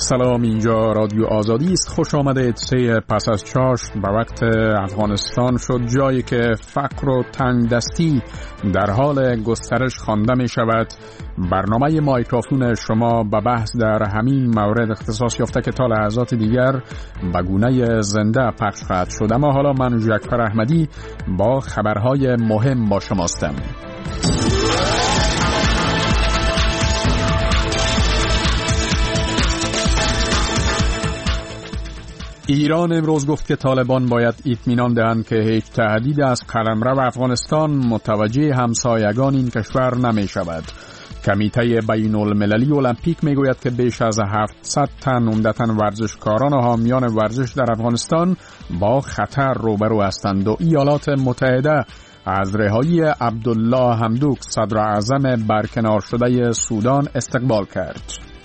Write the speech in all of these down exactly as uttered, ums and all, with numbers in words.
سلام، اینجا رادیو آزادی است. خوش آمدید. سه پس از چاشت به وقت افغانستان شد، جایی که فقر و تنگ دستی در حال گسترش خوانده می شود. برنامه مایکروفون شما به بحث در همین مورد اختصاص یافته که تا لحظات دیگر به گونه زنده پخش خواهد شد. اما حالا من جعفر احمدی با خبرهای مهم با شماستم. ایران امروز گفت که طالبان باید اطمینان دهند که هیچ تهدید از قلمرو افغانستان متوجه همسایگان این کشور نمی شود. کمیته بین المللی المپیک می گوید که بیش از هفتصد تن عمدتاً ورزشکاران و حامیان ورزش در افغانستان با خطر روبرو هستند و ایالات متحده از رهایی عبدالله حمدوک صدر اعظم برکنار شده سودان استقبال کرد.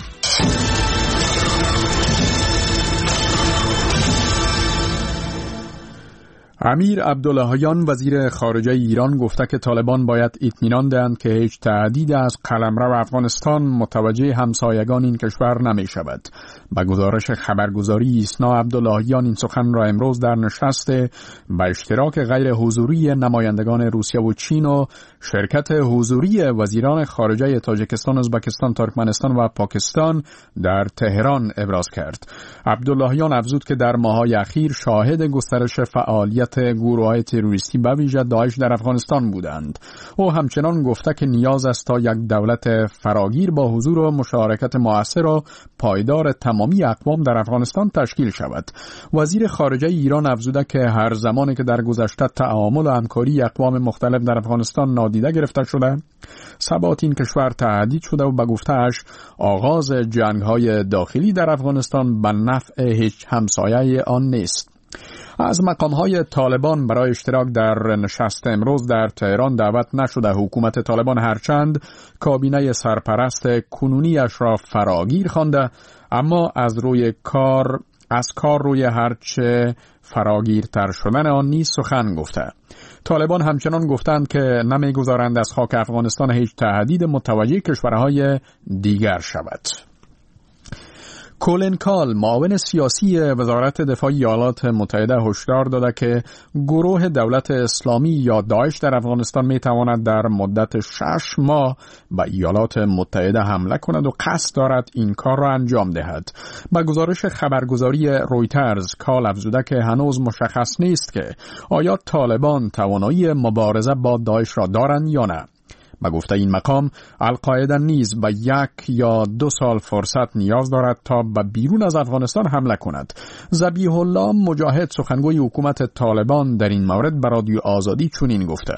امیر عبداللهیان وزیر خارجه ایران گفته که طالبان باید اطمینان دهند که هیچ تهدید از قلمرو افغانستان متوجه همسایگان این کشور نمی شود. با گزارش خبرگزاری ایسنا، عبداللهیان این سخن را امروز در نشست به اشتراک غیر حضوری نمایندگان روسیه و چین و شرکت حضوری وزیران خارجه تاجیکستان، ازبکستان، ترکمنستان و پاکستان در تهران ابراز کرد. عبداللهیان افزود که در ماه‌های اخیر شاهد گسترش فعالیت گروه‌های تروریستی به ویژه داعش در افغانستان بودند. او همچنان گفته که نیاز است تا یک دولت فراگیر با حضور و مشارکت مؤثر و پایدار تمامی اقوام در افغانستان تشکیل شود. وزیر خارجه ایران افزوده که هر زمانی که در گذشته تعامل و همکاری اقوام مختلف در افغانستان نادیده گرفته شده، ثبات این کشور تهدید شده و به گفته‌اش آغاز جنگ‌های داخلی در افغانستان به نفع هیچ همسایه آن نیست. از مقام‌های طالبان برای اشتراک در نشست امروز در تهران دعوت نشده. حکومت طالبان هرچند کابینه سرپرست کنونیش را فراگیر خوانده، اما از روی کار از کار روی هرچه فراگیرتر شدن آن نیز سخن گفته. طالبان همچنان گفتند که نمی‌گذارند از خاک افغانستان هیچ تهدید متوجه کشورهای دیگر شود. کولن کال، معاون سیاسی وزارت دفاع ایالات متحده، هشدار داده که گروه دولت اسلامی یا داعش در افغانستان می تواند در مدت شش ماه به ایالات متحده حمله کند و قصد دارد این کار را انجام دهد. با گزارش خبرگزاری رویترز، کال افزوده که هنوز مشخص نیست که آیا طالبان توانایی مبارزه با داعش را دارند یا نه. با گفته این مقام، القاعده نیز به یک یا دو سال فرصت نیاز دارد تا به بیرون از افغانستان حمله کند. ذبیح الله مجاهد، سخنگوی حکومت طالبان، در این مورد به رادیو آزادی چنین گفته: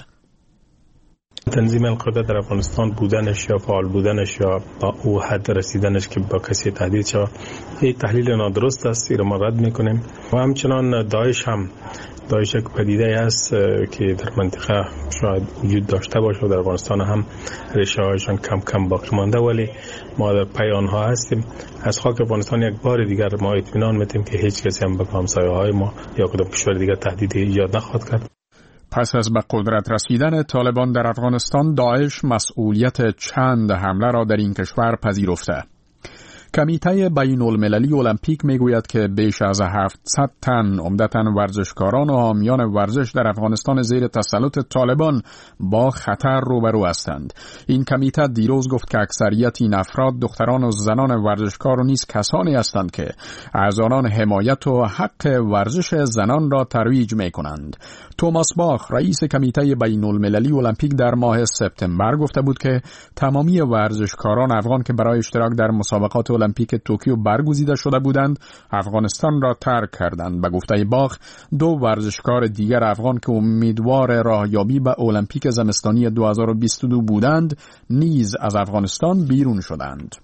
تنظیم القاعده در افغانستان بودنش یا فعال بودنش یا با او حد رسیدنش که با کسی تهدید شود، این تحلیل نادرست است، این را ما رد میکنیم. و همچنان داعش هم داعش یک پدیده است که در منطقه شاید وجود داشته باشه و در افغانستان هم ریشه هایشان کم کم باقی مانده، ولی ما در پی آنها هستیم. از خاک افغانستان یک بار دیگر ما اطمینان میدیم که هیچ کسی هم به همسایه های ما یا کدام کشور دیگر تهدید ایجاد نخواهد کرد. پس از به قدرت رسیدن طالبان در افغانستان، داعش مسئولیت چند حمله را در این کشور پذیرفته. کمیته بین المللی المپیک میگوید که بیش از هفتصد تن عمدتاً ورزشکاران و حامیان ورزش در افغانستان زیر تسلط طالبان با خطر روبرو هستند. این کمیته دیروز گفت که اکثریت این افراد دختران و زنان ورزشکار و نیز کسانی هستند که از آنان حمایت و حق ورزش زنان را ترویج میکنند. توماس باخ، رئیس کمیته بین المللی المپیک، در ماه سپتامبر گفته بود که تمامی ورزشکاران افغان که برای اشتراک در مسابقات المپیک توکیو برگزیده شده بودند، افغانستان را ترک کردند. به گفته باخ، دو ورزشکار دیگر افغان که امیدوار راهیابی به المپیک زمستانی دو هزار و بیست و دو بودند، نیز از افغانستان بیرون شدند.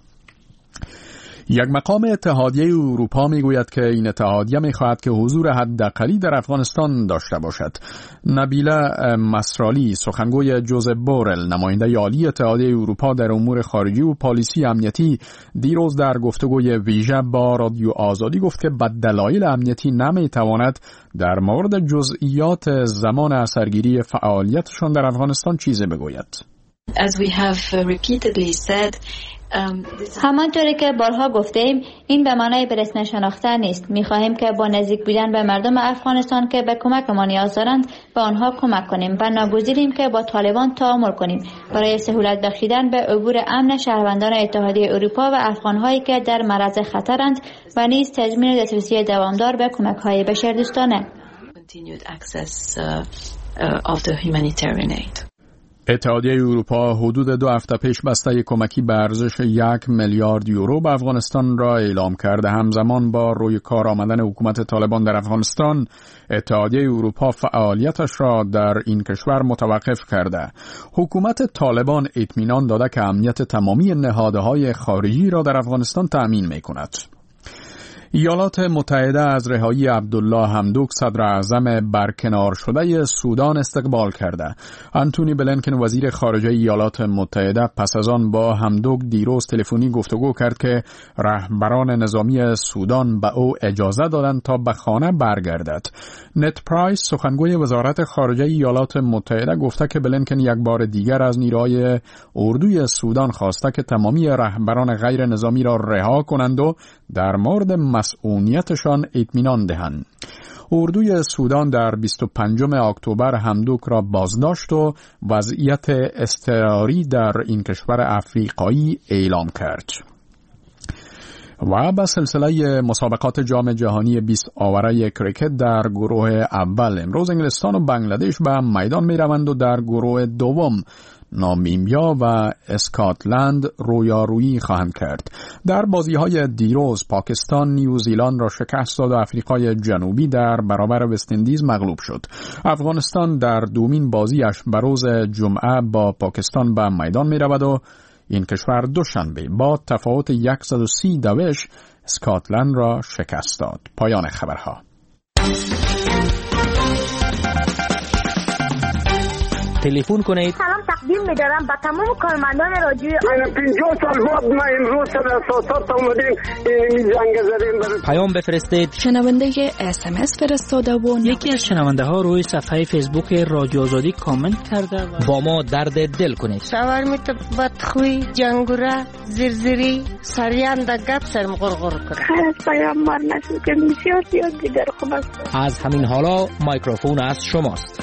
یک مقام اتحادیه اروپا میگوید که این اتحادیه میخواهد که حضور حداقلی در افغانستان داشته باشد. نبیله مسرالی، سخنگوی جوزپ بورل، نماینده عالی اتحادیه اروپا در امور خارجی و پالیسی امنیتی، دیروز در گفتگوی ویژه با رادیو آزادی گفت که به دلایل امنیتی نمیتواند در مورد جزئیات زمان اثرگیری فعالیتشان در افغانستان چیزی بگوید. As we have repeatedly said, همانطوری که بارها گفتیم این به معنای برسنه شناختن نیست. می‌خواهیم که با نزدیک بودن به مردم افغانستان که به کمک ما نیاز دارند به آنها کمک کنیم و ناگزیریم که با طالبان تعامل کنیم برای سهولت بخشیدن به عبور امن شهروندان اتحادیه اروپا و افغان‌هایی که در معرض خطرند و نیز تضمین دسترسی دوامدار به کمک‌های بشردوستانه. اتحادیه اروپا حدود دو هفته پیش بسته کمکی به ارزش یک میلیارد یورو به افغانستان را اعلام کرده. همزمان با روی کار آمدن حکومت طالبان در افغانستان، اتحادیه اروپا فعالیتش را در این کشور متوقف کرده. حکومت طالبان اطمینان داده که امنیت تمامی نهادهای خارجی را در افغانستان تأمین می‌کند. ایالات متحده از رهایی عبدالله حمدوک صدر اعظم برکنار شده سودان استقبال کرده. آنتونی بلینکن وزیر خارجه ایالات متحده پس از آن با حمدوک دیروز تلفنی گفتگو کرد که رهبران نظامی سودان به او اجازه دادند تا به خانه برگردد. نت پرایس سخنگوی وزارت خارجه ایالات متحده گفته که بلینکن یک بار دیگر از نیروهای اردوی سودان خواسته که تمامی رهبران غیر نظامی را رها کنند و در مورد مسئولیتشان اطمینان دهند. اردوی سودان در بیست و پنجم اکتبر حمدوک را بازداشت و وضعیت اضطراری در این کشور افریقایی اعلام کرد. و به سلسله مسابقات جام جهانی بیست آوره کریکت در گروه اول امروز انگلستان و بنگلادش به میدان می روند و در گروه دوم نامیبیا و اسکاتلند رویارویی خواهند کرد. در بازی‌های دیروز پاکستان نیوزیلند را شکست داد و آفریقای جنوبی در برابر وست اندیز مغلوب شد. افغانستان در دومین بازیش به روز جمعه با پاکستان به میدان می رود و این کشور دوشنبه با تفاوت صد و سی دوش اسکاتلند را شکست داد. پایان خبرها. تلفن کنید. سلام تقدیم می‌دارم به تمام کارمندان رادیوی. من پنجاه سال بعد ما امروز سر اساسات اومدیم این زنگ زدیم. پیام بفرستید. شنونده اس ام اس فرستاده و یکی از شنونده ها روی صفحه فیسبوک رادیو آزادی کامنت کرده و با ما درد دل کنید. شاور میت بدخوی جنگوره زرزری سریان د گپ سرم غرغر کنه. خیر پیام مار نشو که بسیار زیاد دیگر خوب است. از همین حالا میکروفون از شماست.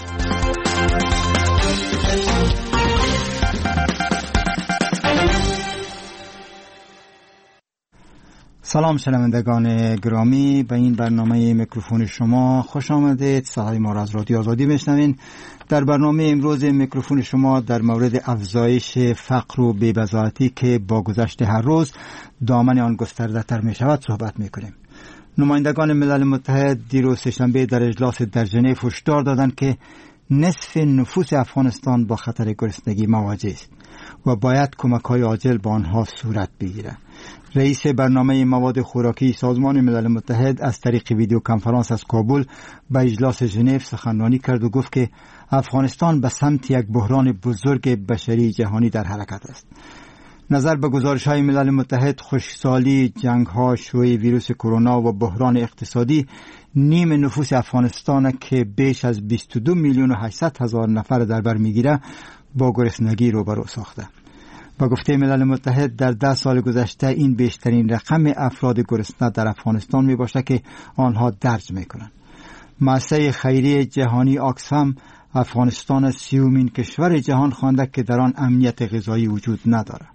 سلام شنوندگان گرامی، به این برنامه میکروفون شما خوش آمدید. صدای ما را از رادیو آزادی میشنوین. در برنامه امروز میکروفون شما در مورد افزایش فقر و بی‌بضاعتی که با گذشت هر روز دامن آن گسترده تر می شود صحبت میکنیم. نمایندگان ملل متحد دیروز سه‌شنبه در اجلاس در ژنو هشدار دادند که نصف نفوس افغانستان با خطر گرسنگی مواجه است و باید کمک‌های عاجل با آنها صورت بگیرد. رئیس برنامه مواد خوراکی سازمان ملل متحد از طریق ویدیو کنفرانس از کابل به اجلاس ژنو سخنرانی کرد و گفت که افغانستان به سمت یک بحران بزرگ بشری جهانی در حرکت است. نظر به گزارش‌های ملل متحد، خشکسالی، جنگ‌ها، شیوع ویروس کرونا و بحران اقتصادی نیم نفوس افغانستان که بیش از بیست و دو میلیون و هشتصد هزار نفر در بر می‌گیرد با گرسنگی روبرو ساخته. با گفته ملل متحد در ده سال گذشته این بیشترین رقم افراد گرسنه در افغانستان می باشه که آنها درج می کنند. مؤسسه خیریه جهانی آکسفم افغانستان سیومین کشور جهان خوانده که در آن امنیت غذایی وجود ندارد.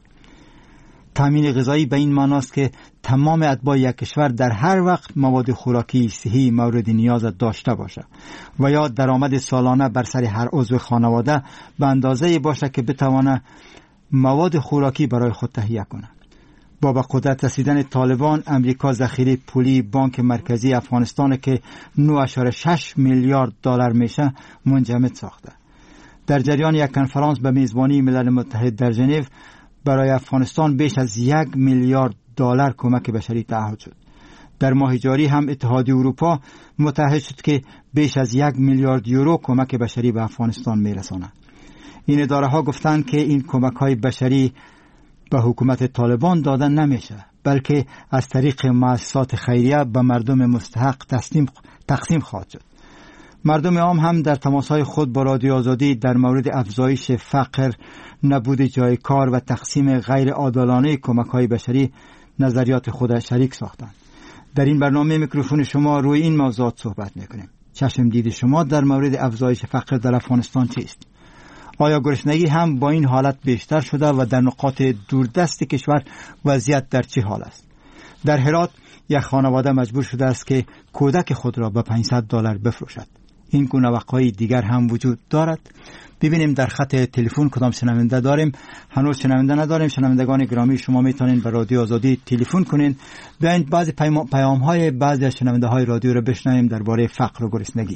تامین غذایی به این معناست که تمام اتباع یک کشور در هر وقت مواد خوراکی صحی مورد نیاز داشته باشه و یا درآمد سالانه بر سر هر عضو خانواده به اندازه باشه که بتوانه مواد خوراکی برای خود تهیه کنه. با به قدرت رسیدن طالبان، امریکا ذخیره پولی بانک مرکزی افغانستان که نه ممیز شش میلیارد دلار میشه منجمد ساخته. در جریان یک کنفرانس به میزبانی ملل متحد در ژنو برای افغانستان بیش از یک میلیارد دلار کمک بشری تعهد شد. در ماه جاری هم اتحادیه اروپا متحد شد که بیش از یک میلیارد یورو کمک بشری به افغانستان میرساند. این اداره ها گفتند که این کمک های بشری به حکومت طالبان داده نمیشه، بلکه از طریق مؤسسات خیریه به مردم مستحق تقسیم تقسیم خواهد شد. مردم عام هم در تماسهای خود با رادیو آزادی در مورد افزایش فقر، نبود جای کار و تقسیم غیر عادلانه کمک‌های بشری نظریات خود شریک ساختند. در این برنامه میکروفون شما روی این موضوعات صحبت میکنیم. چشم دید شما در مورد افزایش فقر در افغانستان چیست؟ آیا گرسنگی هم با این حالت بیشتر شده و در نقاط دوردست کشور وضعیت در چه حال است؟ در هرات یک خانواده مجبور شده است که کودک خود را به پانصد دلار بفروشد. این گونه واقعی دیگر هم وجود دارد. ببینیم در خط تلفن کدام شنونده داریم. هنوز شنونده نداریم. شنوندگان گرامی، شما میتونین به رادیو آزادی تلفن کنین. بیاین بعضی پیام های بعضی از شنونده های رادیو را بشنویم درباره فقر و گرسنگی.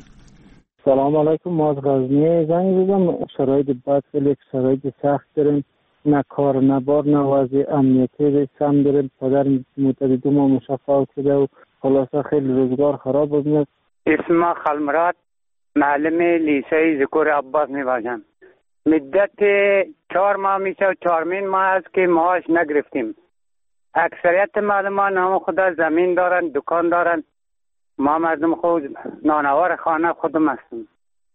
سلام علیکم. ما از غزنی زنگ زدم. شرایط بد، خیلی شرایط سخت داریم. نه کار نه بار نه وضع امنیتی سم داریم. پدر مدت دو ماه مشفا شده و خلاصه خیلی روزگار خراب بود. اسم خلمرات، معلم لیسه ذکر عباس می باشم. مدت چهار ماه میشه و چهارمین ماه است که معاش نگرفتیم. اکثریت معلمان هم خدا زمین دارن، دکان دارن. ما مردم خود نانوار خانه خودم هستم.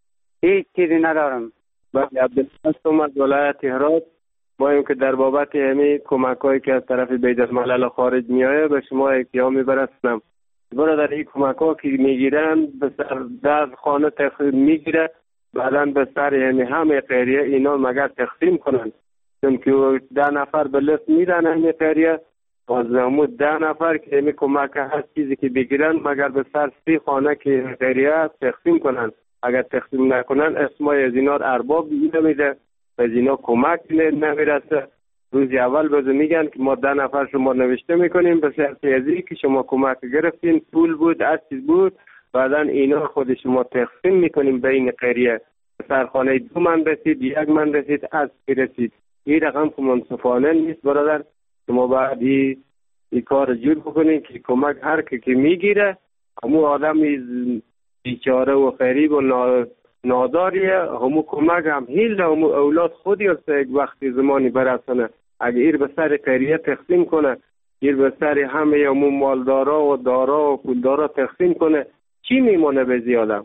هیچ چیزی ندارم. بله، عبدالله هستم از ولایت هرات. ما این که در بابت همین کمک‌هایی که از طرف بین‌الملل خارج میآید به شما احتیام برسونم. برادر این کمک‌ها که میگیرن به سر در خانه تقسیم میگیره، بعداً به سر یعنی همه قریه اینا مگر تقسیم کنن، چون که ده نفر به لیست میدن همه قریه، باز همون ده نفر که همین کمک هر چیزی که بگیرن مگر به سر سی خانه که قریه تقسیم کنن. اگر تقسیم نکنن اسمای از اینا ارباب نمیده، از اینا کمک نمیرسه. روزی اول بزن میگن که ما ده نفر شما نوشته میکنیم به شرط ازی که شما کمک گرفتین، پول بود، از چیز بود، بعدا اینا خود شما تقسیم میکنیم بین قریه. سرخانه دو من رسید، یک من رسید، از کی رسید. این رقم که منصفانه نیست برادر. شما باید این کار جور بکنین که کمک هر که که میگیره همون آدم بیچاره و غریب و ناداریه، همون کمک هم هیل همون اولاد خودی هست یک وقتی زمانی برسانه. اگه ایر به سر قریه تقسیم کنه، ایر به سر همه همون مالدارا و دارا و پولدارا تقسیم کنه، چی میمونه به زیادم؟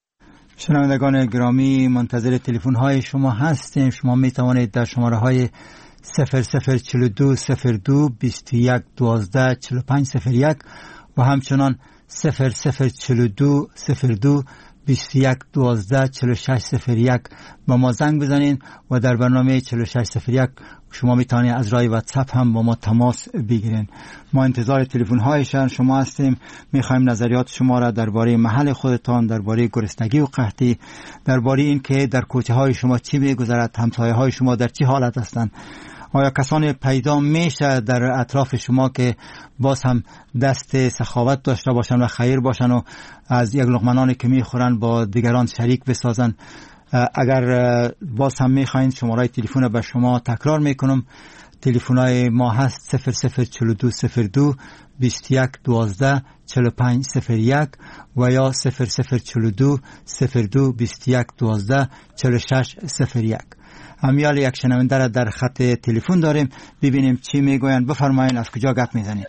شنوندگان گرامی، منتظر تلفن های شما هستیم. شما می توانید در شماره های صفر صفر چهل و دو صفر دو بیست و یک دوازده چهل و پنج صفر یک و همچنان صفر صفر چهل و دو صفر دو بیست و یک دوازده چهل و شش صفر یک با ما زنگ بزنین و در برنامه چهل و شش صفر یک شما میتونید از راه واتساپ هم با ما تماس بگیرین. ما انتظار تلفن هایشان شما هستیم. میخوایم نظریات شما را درباره محل خودتان، درباره گرسنگی و قحطی، درباره این که در کوچه های شما چی میگذرد، همسایه های شما در چه حالت هستند. آیا کسانی پیدا میشه در اطراف شما که باز هم دست سخاوت داشته باشن و خیر باشن و از یک لقمه که میخورن با دیگران شریک بسازن؟ اگر باز هم میخواین شماره تلفن به شما تکرار میکنم. تلفن‌های ما هست صفر صفر چهل و دو صفر دو بیست و یک دوازده چهل و پنج صفر یک و یا صفر صفر چهل و دو صفر دو بیست و یک دوازده چهل و شش صفر یک. امیال یک شنونده را در خط تلفن داریم. ببینیم چی میگوین. بفرمایید از کجا گپ میزنید؟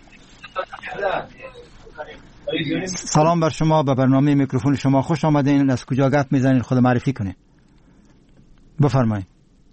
سلام بر شما، به برنامه میکروفون شما خوش آمدین. از کجا گپ میزنید؟ خود معرفی کنید. بفرمایید.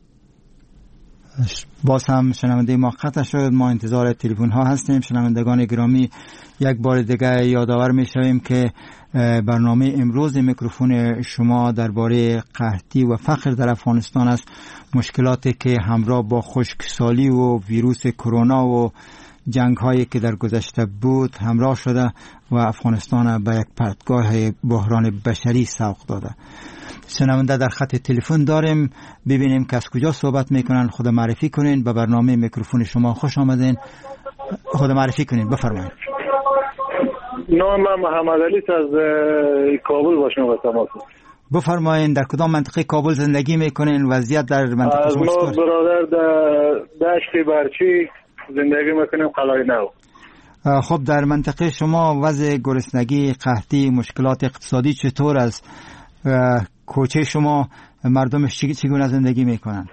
باز هم شنونده ما قطع شد. ما انتظار تلفن ها هستیم. شنوندگان گرامی، یک بار دیگه یادآور میشویم که برنامه امروز میکروفون شما درباره قحطی و فقر در افغانستان است. مشکلاتی که همراه با خشکسالی و ویروس کرونا و جنگ هایی که در گذشته بود همراه شده و افغانستان به یک پرتگاه بحران بشری سوق داده. شنونده در خط تلفن داریم. ببینیم که از کجا صحبت میکنن. خود معرفی کنین. به برنامه میکروفون شما خوش آمدین. خود معرفی کنین. بفرمایید. نام محمد علی از کابل با شما تماس. بفرمایید. در کدام منطقه کابل زندگی میکنین؟ وضعیت در منطقه شما چطور؟ ما برادر در دشت برچی زندگی میکنیم، قلعه نو. خب در منطقه شما وضع گرسنگی، قحطی، مشکلات اقتصادی چطور است؟ کوچه شما مردمش چگونه زندگی میکنن؟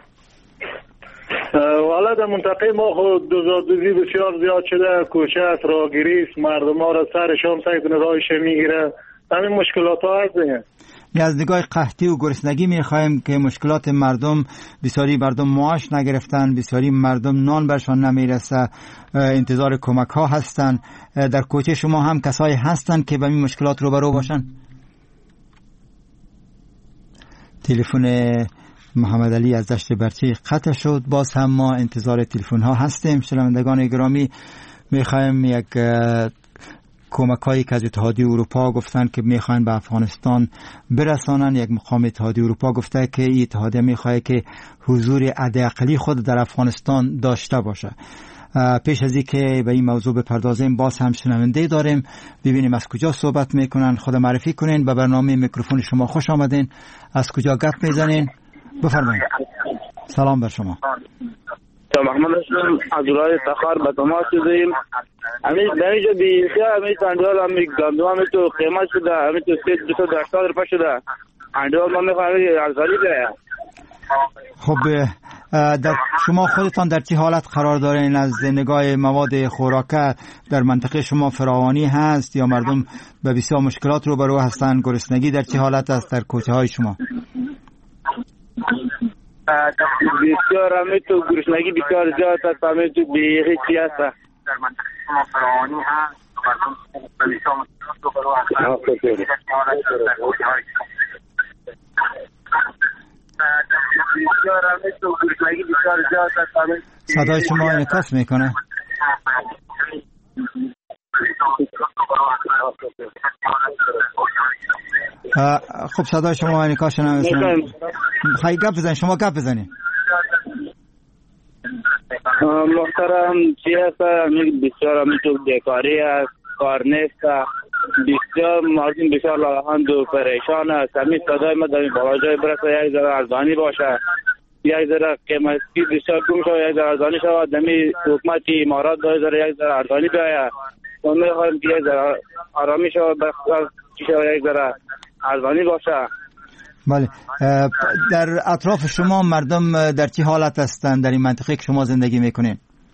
والا در منطقه ما خود دوزادوزی بسیار زیاد شده. کوچه است، راهگیری است. مردم ها را سر شام سعی کنه راهش میگیره. همین مشکلات ها هست. از نگاه قحطی و گرسنگی میخوایم که مشکلات مردم، بسیاری مردم معاش نگرفتن، بسیاری مردم نان برشان نمیرسه، انتظار کمک ها هستن. در کوچه شما هم کسایی هستن که با این مشکلات روبرو باشن؟ تلفن محمد علی از دشت برچی قطع شد. باز هم ما انتظار تلفن ها هستیم. شنوندگان گرامی، میخوایم یک کمک هایی که از اتحادیه اروپا گفتن که میخواین به افغانستان برسانن. یک مقام اتحادیه اروپا گفته که این اتحادیه میخواد که حضور حداقلی خود در افغانستان داشته باشه. پیش از اینکه به این موضوع بپردازیم، باز هم شنونده داریم، ببینیم از کجا صحبت میکنن. خود معرفی کنین. به برنامه میکروفون شما خوش آمدین. از کجا گپ میزنین؟ بفرمایید. سلام بر شما. تا محمد هستم از ولایت تخار به تماس شدیم. همین در اینجا بیخی همین تندوال همین گندم همین تو قیمت شده، همین تو سی دویست و هشتاد روپیه شده. تندوال ما میخوایم ارزانی بیاید. خب در شما خودتان در چه حالت قرار دارین از نگاه مواد خوراکه؟ در منطقه شما فراوانی هست یا مردم به بسیار مشکلات روبرو هستند؟ گرسنگی در چه حالت است در کوچه های شما؟ بسیار همین تو گرسنگی بسیار زیاد است، همین تو بیخی چی هست. در منطقه شما فراوانی هست، مردم به بسیار مشکلات روبرو هستند. صدای شما انعکاس میکنه. خب صدای شما انعکاس نمیکنه. خیلی گپ بزنید، شما گپ بزنید. محترم چی هست؟ بسیار همین تو بیکاری است، کار نیست، بسیار مردم بسیار لاغند و پریشان است. همین صدای ما در بالا جای برسه یک ذره ارزانی باشه، یک ذره قیمتی بسیار کم شود، یک ذره ارزانی شود. همین حکومت امارات باید ذره یک ذره ارزانی بیاید. ما میخوایم که یک ذره آرامی شود، یک ذره ارزانی باشه. بله. در اطراف شما مردم در چه حالت هستند در این منطقه که شما زندگی میکنین؟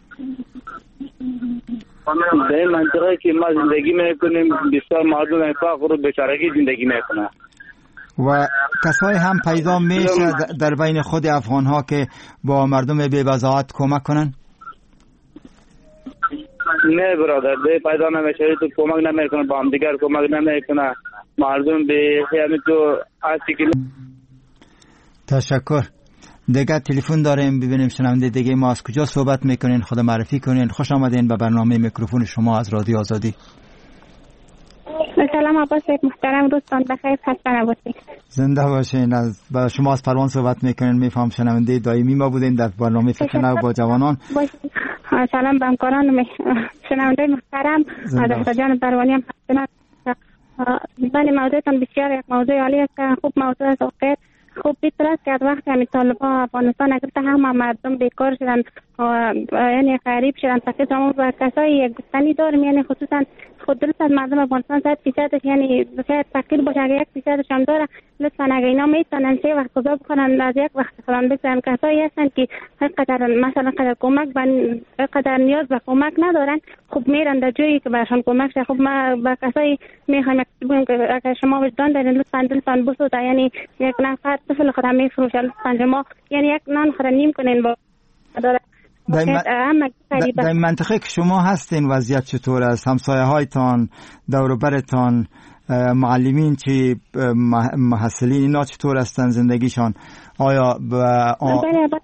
در این منطقه که ما زندگی میکنیم بسیار مردم این فقر و بیچارگی زندگی میکنن و کسایی هم پیدا میشه در بین خود افغان ها که با مردم بی بضاعت کمک کنن؟ نه برادر، به پیدا نمیشه، تو کمک نمیکنه، با هم دیگر کمک نمیکنه، مردم به همین تو هستی که. تشکر. دیگه تلفن داریم، ببینیم شنونده دیگه ما از کجا صحبت میکنین، خود معرفی کنین. خوش آمدین به برنامه میکروفون شما از رادیو آزادی. سلام عباس محترم، روزتان بخیر، خسته نباشید. زنده باشین. از با شما از پروان صحبت میکنین، میفهم شنونده دائمی ما بودین در برنامه فکر نو با جوانان. سلام به همکاران شنونده محترم از جان پروانی هم هستن. بله موضوعتان بسیار یک موضوع عالی است که خوب موضوع است. واقعا خوب بیتر است که از وقتی همین طالبان افغانستان اگرته همه مردم بیکار شدن، یعنی غریب شدن، تقریبا تمام و کسایی یک گفتنی داریم، یعنی خصوصا خود درست از مردم افغانستان صد فیصدش یعنی شاید تقلیل باشه، اگر یک فیصدش هم داره لطفا اگر اینا میتونن سه وقت غذا بخورن از یک وقت خورن بگذارن. کسایی هستن که اینقدر مثلا قدر کمک بن قدر نیاز به کمک ندارن، خب میرن در جایی که برشان کمک شه. خب ما با کسایی میخوایم بگیم که اگر شما وجدان دارین لطفا دلتان بسوزه، یعنی یک نفر طفل خود میفروشه، لطفا ما یعنی یک نان خود نیم کنین با داره. در منطقه که شما هستین وضعیت چطور است؟ همسایه هایتان، دور و برتان، معلمین چی، محصلین اینا چطور هستن زندگیشان؟ آیا آ...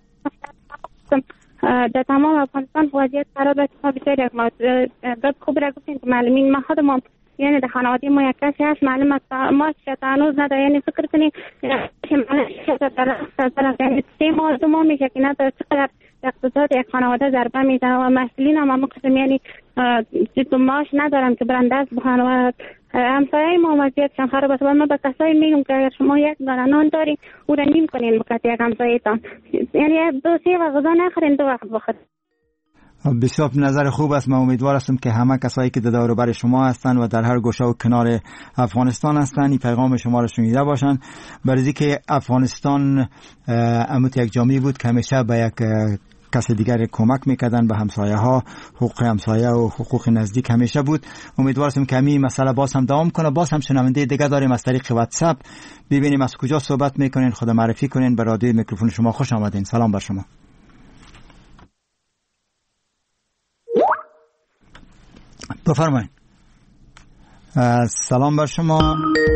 در تمام افغانستان وضعیت خراب است. ما بسیار یک موضوع خوب را گفتین که معلمین، ما خودمون یعنی در خانواده ما یک کسی هست معلم است، ما شتانوز نداره، یعنی فکر کنید که معلم شتانوز یعنی سه ماه دو ماه میشه که نداره، چقدر اقتصاد یک خانواده ضربه میزنه و محصلین هم هم قسم یعنی جد معاش ندارن که برن دست بخوان و همسایه ما وضعیتشان خراب است. و ما به کسایی میگم که اگر شما یک دانه نان دارین او را نیم کنین بکت یک همسایه‌تان، یعنی دو سه وقت غذا نخورین، دو وقت بخورین. بسیار نظر خوب است. من امیدوار هستم که همه کسایی که در دور و بر شما هستند و در هر گوشه و کنار افغانستان هستند این پیغام شما را شنیده باشند. برای اینکه افغانستان امت یک جامعه بود که همیشه به یک کسی دیگر کمک میکردن به همسایه ها. حقوق همسایه و حقوق نزدیک همیشه بود. امیدوارم که همین مسئله باز هم دوام کنه. باز هم شنونده دیگه داریم از طریق واتساپ. ببینیم از کجا صحبت میکنین، خود معرفی کنین. به رادیو میکروفون شما خوش آمدین. سلام بر شما. بفرمایید. سلام بر شما.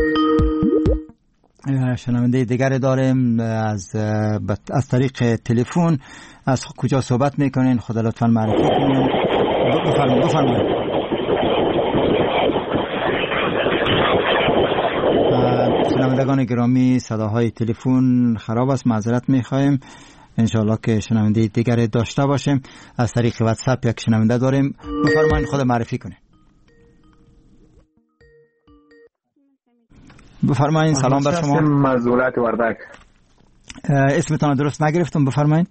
شنونده دیگر داریم از از طریق تلفن. از کجا صحبت میکنین؟ خدا لطفا معرفی کنین. بفرمایید بفرمایید. شنوندگان گرامی، صداهای تلفن خراب است، معذرت میخوایم. انشاءالله که شنونده دیگر داشته باشیم. از طریق واتساپ یک شنونده داریم. بفرمایید خود معرفی کنین. بفرمایید. سلام بر شما. مزولات وردک. اسمتان درست نگرفتم، بفرمایید.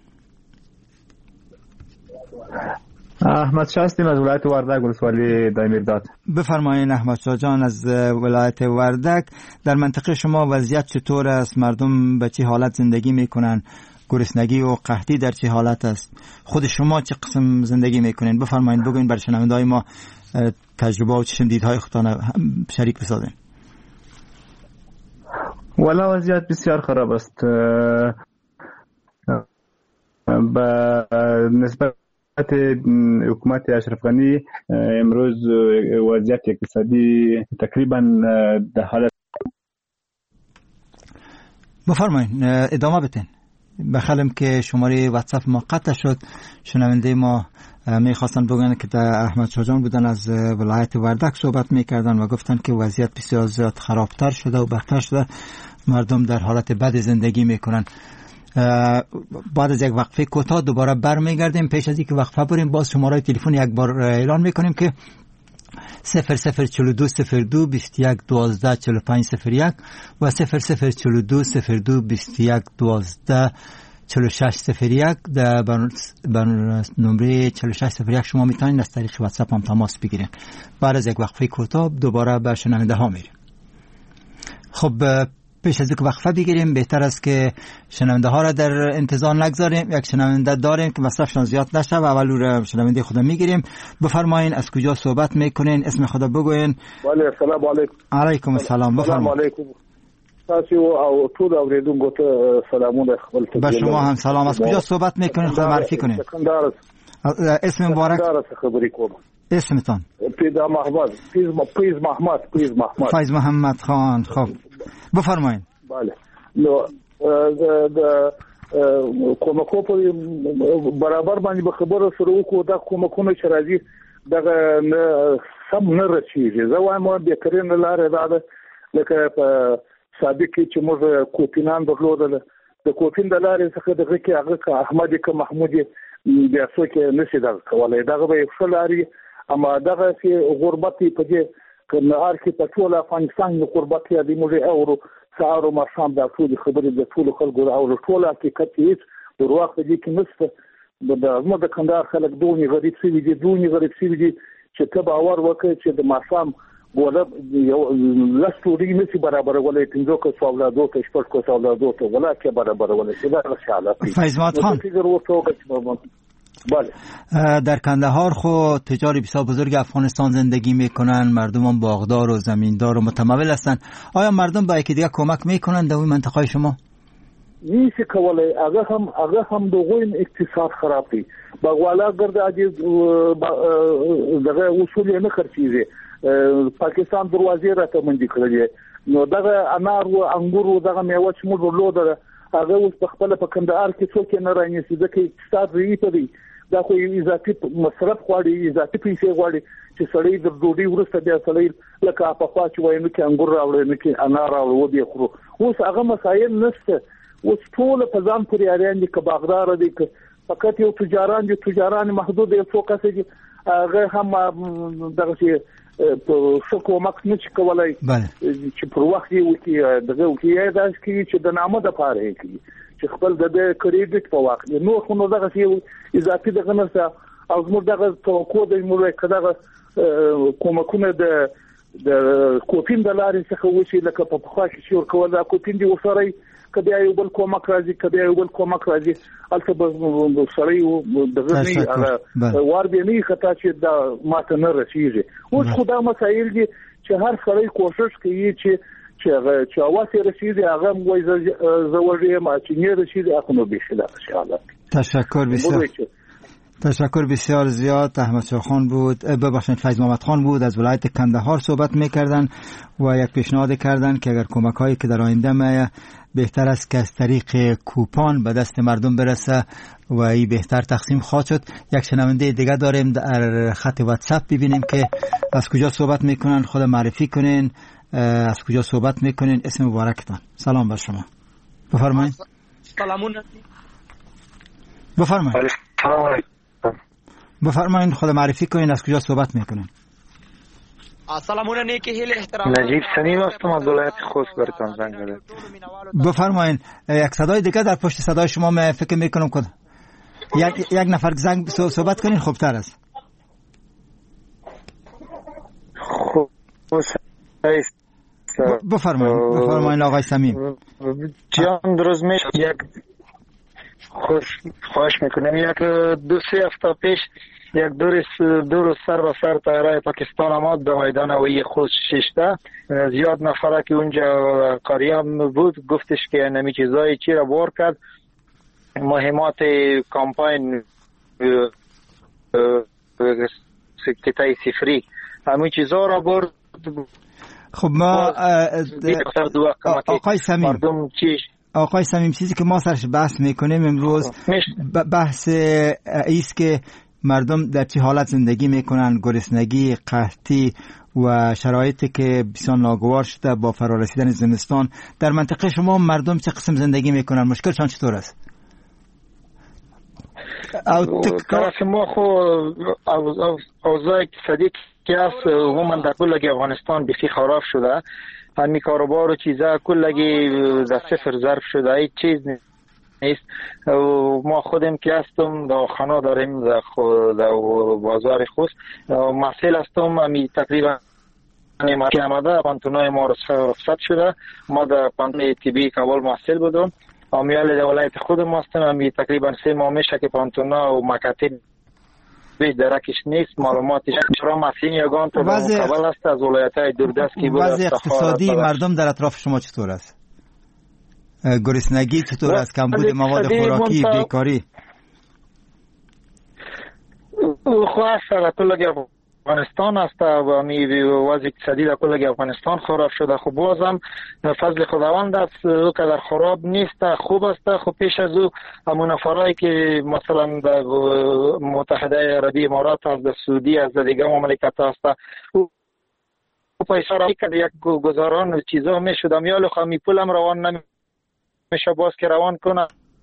احمد شاه هستیم از ولایت وردک، ولسوالی دایمیرداد. بفرمایید احمد شاه جان از ولایت وردک. در منطقه شما وضعیت چطور است؟ مردم به چه حالت زندگی میکنن؟ گرسنگی و قحطی در چه حالت است؟ خود شما چه قسم زندگی میکنین؟ بفرمایید بگوین برای شنونده‌های ما تجربه و چشم دیدهای خودتان شریک بسازین. والا وضعیت بسیار خراب است. به نسبت حکومت اشرف غنی امروز وضعیت اقتصادی تقریبا در حالت. بفرمایید ادامه بدین. بخلم که شماره واتساپ ما قطع شد. شنونده ما میخواستن بگن که در احمد شاه جان بودن از ولایت وردک صحبت میکردن و گفتن که وضعیت بسیار زیاد خرابتر شده و بدتر شده. مردم در حالت بد زندگی میکنن. بعد از یک وقفه کوتاه دوباره برمیگردیم. پیش از اینکه وقفه بریم باز شماره تلفن یک بار اعلان میکنیم که صفر صفر چهل و دو صفر دو بیست و یک دوازده چهل و پنج صفر یک و صفر صفر چهل و دو صفر دو بیست و یک دوازده چهل و شش صفر یک. در بر نمره چهل و شش صفر یک شما میتونید از طریق واتساپ هم تماس بگیرید. بعد از یک وقفه کوتاه دوباره به شنونده ها میریم. خب پیش از اینکه وقفه بگیریم بهتر است که شنونده ها را در انتظار نگذاریم. یک شنونده داریم که مصرفشان زیاد نشه و اول رو شنونده خود میگیریم. بفرمایید از کجا صحبت میکنین؟ اسم خدا بگوین. بله السلام علیکم. علیکم السلام. بفرمایید. تاسو او ټول اوریدونکو ته سلامونه خپل ته. به شما هم سلام. از کجا صحبت میکنین؟ خود معرفی کنین. اسم مبارک. خبرې کوم. اسمتان؟ پیدا محمد. پیز پیز محمد. پیز محمد. فیض محمد خان. خب بفرمایید. بله. نو د کومکو په برابر باندې به خبره سره وکړو. دا کومکونه چې راځي دغه سم نه رسیږي. زه وایم د کرین لارې دا ده لکه په سابق کې چې موږ کوپینان درلودل. د کوپین د لارې څخه دغه کې هغه احمد ک محمود بیا څوک نشي دا کولای. دغه به فلاري اما دغه چې غربت په دې کنار کې په ټول افغانستان کې غربت دی. موږ اورو سارو ما شام د ټول خبرې د ټول خلکو او ټول حقیقت هیڅ ورواخ دي کې نشته. د زموږ د کندهار خلک دونی غریب سوي دي دونی غریب سوي دي چې ته باور وکړې چې د ماشام ولا لستوري نشي برابر ولا پنځو کو اولادو ته شپږ کو اولادو ته ولا کې برابر ولا چې دا شاله فیض محمد خان. بله. در کندهار خو تجاری بسیار بزرگ افغانستان زندگی میکنن. مردم باغدار و زمیندار و متمول هستن. آیا مردم با یکی دیگه کمک میکنن در این منطقه شما؟ نیست کولای. هغه هم هغه هم دغه اقتصاد خراب دی. باغوالا ګرځي عجیب دغه اصول نه خرڅيږي. پاکستان دروازې راته منځ کړلې. نو دغه انار او انګور او دغه میوه چې موږ ورلوده هغه اوس په خپل په کندهار کې څوک نه رانیسي. ځکه اقتصاد ریټ دی. دا خو اضافي مصرف غواړي، اضافي پیسې غواړي چې سړی د ډوډۍ وروسته بیا سړی لکه په خوا چې وایي نو کې انګور راوړي نو کې انار راوړي و دې خورو. اوس هغه مسایل نشته. اوس ټول په ځان پورې اړین دي که باغدار دي که فقط یو تجاران دي. تجاران محدود یو څو کسې دي. هغه هم دغه چې په څه کومک نشي کولای چې پر وخت یې وکړي. دغه وکړي دا چې د نامه دپاره یې کوي چې خپل د کریډټ په وخت نو خو نو دغه یو اضافي دغه نشته. او زموږ دغه توقع دی موږ که دغه کومکونه د د کوپین د لارې څخه وشي لکه په پخوا کې چې ورکول دا کوپین دی وسره کبي یو بل کومک راځي کبي یو بل کومک راځي البته به سړی د غني على وار به نه خطا چې دا ماته نه رسیږي اوس خدا مسایل دي چې هر سړی کوشش کوي چې چې چې اواسه رسیدي هغه موي زوجه ما چې نه رسیدي اخنو به خلاف حالت. تشکر بسیار تشکر بسیار زیاد. احمد شاه خان بود ببخشید فیض محمد خان بود از ولایت کندهار صحبت میکردن و یک پیشنهاد کردن که اگر کمک هایی که در آینده می بهتر است که از طریق کوپان به دست مردم برسه و این بهتر تقسیم خواهد شد. یک شنونده دیگه داریم در خط واتساپ، ببینیم که از کجا صحبت میکنن، خود معرفی کنین، از کجا صحبت میکنین، اسم مبارکتان. سلام بر شما، بفرمایید. سلامون بفرمایید بفرمایید خود معرفی کنین، از کجا صحبت میکنین. سلامونه نیکی هیل احترام. نجیب سنیم هستم از ولایت خوست برتان زنگ زدم. بفرمایید. یک صدای دیگه در پشت صدای شما من فکر میکنم که یک یک نفر زنگ صحبت کنین خوبتر است. خوب بفرمایید بفرمایید آقای صمیم. جان درست میشه یک خوش خواهش میکنم. یک دو سه هفته پیش یک دور دور سر و سر طیاره پاکستان آمد به میدان هوایی خوست ششته. زیاد نفره که اونجا کاریم بود گفتش که نمی چیزایی چی را بار کرد، مهمات کامپاین کتای سفری همین چیزا را برد. خب ما آقای صمیم مردم چیش آقای صمیم چیزی که ما سرش بحث میکنیم امروز بحث ایست که مردم در چه حالت زندگی میکنن، گرسنگی، قحطی و شرایطی که بسیار ناگوار شده با فرارسیدن زمستان. در منطقه شما مردم چه قسم زندگی میکنن، مشکلشان چطور است؟ او طرف ما خو اوضاع اقتصادی که هست عموما در کل افغانستان بخی خراب شده. همین کاروبار و چیزا کلگی در صفر ضرب شده، هیچ چیز نیست. ما خودم که هستم در خانه داریم در بازار خوست محصول هستم. همی تقریبا که آمده پانتونای ما رخصت شده. ما در پانتونای طبی کابل محصول بودم. امیال در ولایت خودم هستم. همی تقریبا سه ماه میشه که پانتونا و مکاتب بیش درکش نیست. معلوماتش چرا مسئله یگان تا مقابل است از ولایت‌های دوردست که بود. وضع اقتصادی مردم در اطراف شما چطور است؟ گرسنگی چطور است؟ کمبود مواد خوراکی، بیکاری؟ خواهد در کل افغانستان است و می وضع اقتصادی در کل افغانستان خراب شده. خب بازم فضل خداوند است او که در خراب نیست، خوب است. خب پیش از او همون نفرایی که مثلا در متحده عربی امارات است، در سعودی است، در دیگه مملکت است، او پیسه را که یک گزاران و چیزا میشد امیال خمی پولم روان نمیشه باز که روان کنه.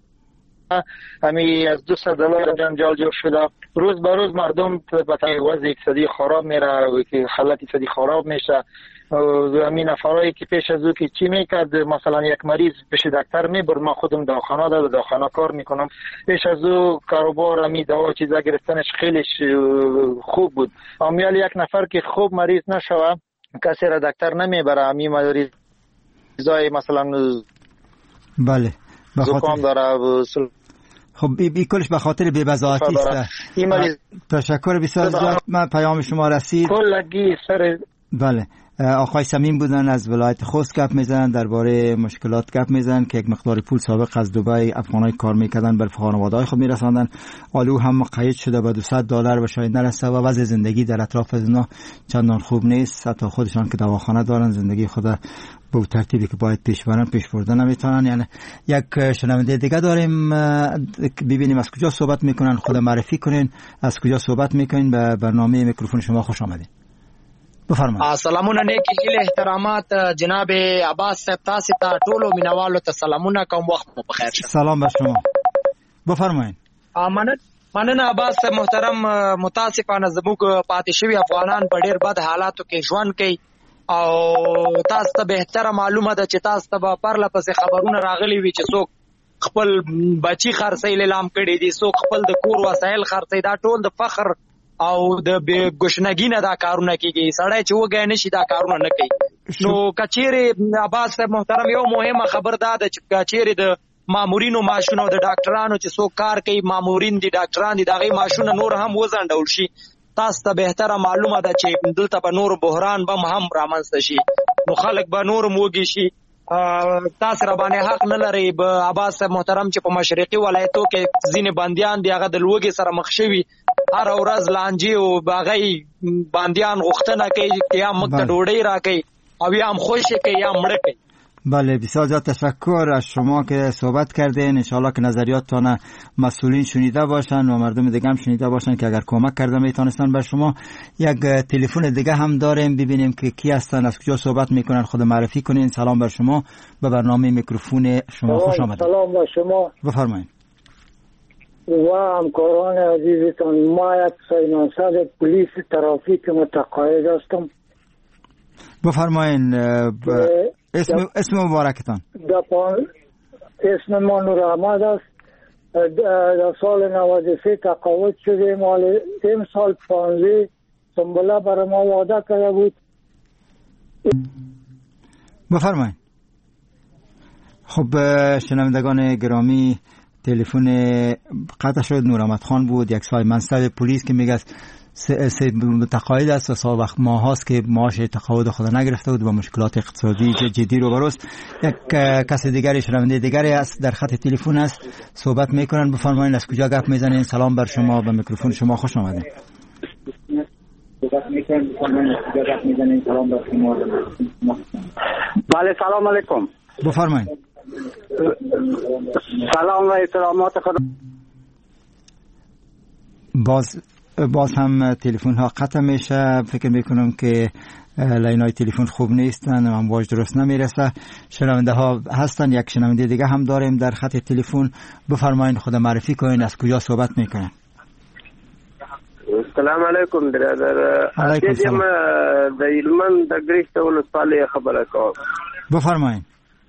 همی از دویست دلار جنجال جور شده. روز به روز مردم به وضع اقتصادی خراب میره که حالت اقتصادی خراب میشه. همین نفرایی که پیش از او که چی میکرد، مثلا یک مریض پیش دکتر میبرد، ما خودم داخانه داد داخانه کار میکنم، پیش از او کاروبار همی دوا چیزا گرفتنش خیلی خوب بود. امیال یک نفر که خوب مریض نشوه کسی را دکتر نمیبره. همین مریضای مثلا بله زکام داره. خب بی کلش به خاطر بی‌بضاعتی است. تشکر بسیار زیاد. من پیام شما رسید. کلگی سر بله آقای صمیم بودن از ولایت خوست گپ میزنن، درباره مشکلات گپ میزنن که یک مقدار پول سابق از دبی افغانای کار میکردن بر خانواده‌های خود میرساندن، آلو هم قید شده به دویست دلار و شاید نرسه و وضع زندگی در اطراف از اونا چندان خوب نیست. حتی خودشان که دواخانه دارن زندگی خود به ترتیبی که باید پیش برن پیش بردن نمیتونن. یعنی یک شنونده دیگه داریم، ببینیم از کجا صحبت میکنن، خود معرفی کنین، از کجا صحبت میکنین. به برنامه میکروفون شما خوش آمدید. بفرمایید. سلامونه نیکی هیله احترامات جناب عباس صاحب، تاسو ته ټولو مینوالو ته سلامونه کوم، وخت مو بخیر شه. سلام بر شما. بفرمایید. مننه مننه عباس محترم. متاسفانه زموږ پاتې شوي افغانان په ډېر بد حالاتو کې ژوند کوي او تاسو ته بهتره معلومه ده چې تاسو ته به پرله پسې خبرونه راغلي وي چې څوک خپل بچي خرڅوي اعلان کړي دي، څوک خپل د کور وسایل خرڅوي. دا ټول د فخر او د گشنګی نه دا کارونه کیږي. سړی چې وګای نشي دا کارونه نه کوي. نو کچېره عباس صاحب محترم یو مهمه خبر ده چې کچېره د مامورینو ماشونو د ډاکټرانو چې څوک کار کوي مامورین دي ډاکټران دي دغه ماشونه نور هم وزنډول شي. تاسو ته بهتره معلومه ده چې دلته په نور بحران به هم رامنځته شي نو خلک به نور موږي شي. تاسو را باندې حق نه لري. به عباس صاحب محترم چې په مشرقي ولایتو کې ځینې بندیان دي هغه د لوږې سره مخ شوي هر ورځ لانجې او باغی بندیان غوښتنه کوي چې یا موږ ته ډوډۍ راکړي او یا هم خوشی که یا مړه که. بله بسیار زیاد تشکر از شما که صحبت کردین. انشاءالله که نظریاتتان مسئولین شنیده باشن و مردم دیگه هم شنیده باشن که اگر کمک کردن میتونستن بر شما. یک تلفن دیگه هم داریم ببینیم که کی هستن از کجا صحبت میکنن خود معرفی کنین. سلام بر شما به برنامه میکروفون شما خوش آمدید. سلام بر شما بفرمایید. و همکاران عزیزتان ما یک سایناسد پلیس ترافیک متقاعد هستم. بفرمایین اسم اسم مبارکتان. اسم ما نور احمد است. در سال نود و سه تقاعد شدیم. این سال پانزده سنبله برای ما وعده کرده بود. بفرمایید. خب شنوندگان گرامی تلفن قطع شد. نور احمد خان بود یک سال منصب پلیس که میگه سه متقاعد است و سال وقت ماه هاست که معاش تقاعد خود نگرفته بود و مشکلات اقتصادی جدی رو براست. یک کس دیگری شنونده دیگری است در خط تلفن است صحبت میکنن. بفرمایید از کجا گپ میزنین؟ سلام بر شما به میکروفون شما خوش آمدید. بله سلام علیکم. بفرمایید. سلام و احترامات خدا. باز باز هم تلفن ها قطع میشه. فکر میکنم که لاینای تلفن خوب نیستن و امواج درست نمیرسه. شنونده ها هستن. یک شنونده دیگه هم داریم در خط تلفن. بفرمایید خود معرفی کنین از کجا صحبت میکنن. السلام علیکم برادر. علیکم السلام. د علمن د ګریشت ولسوالی خبره کوم. بفرمایید.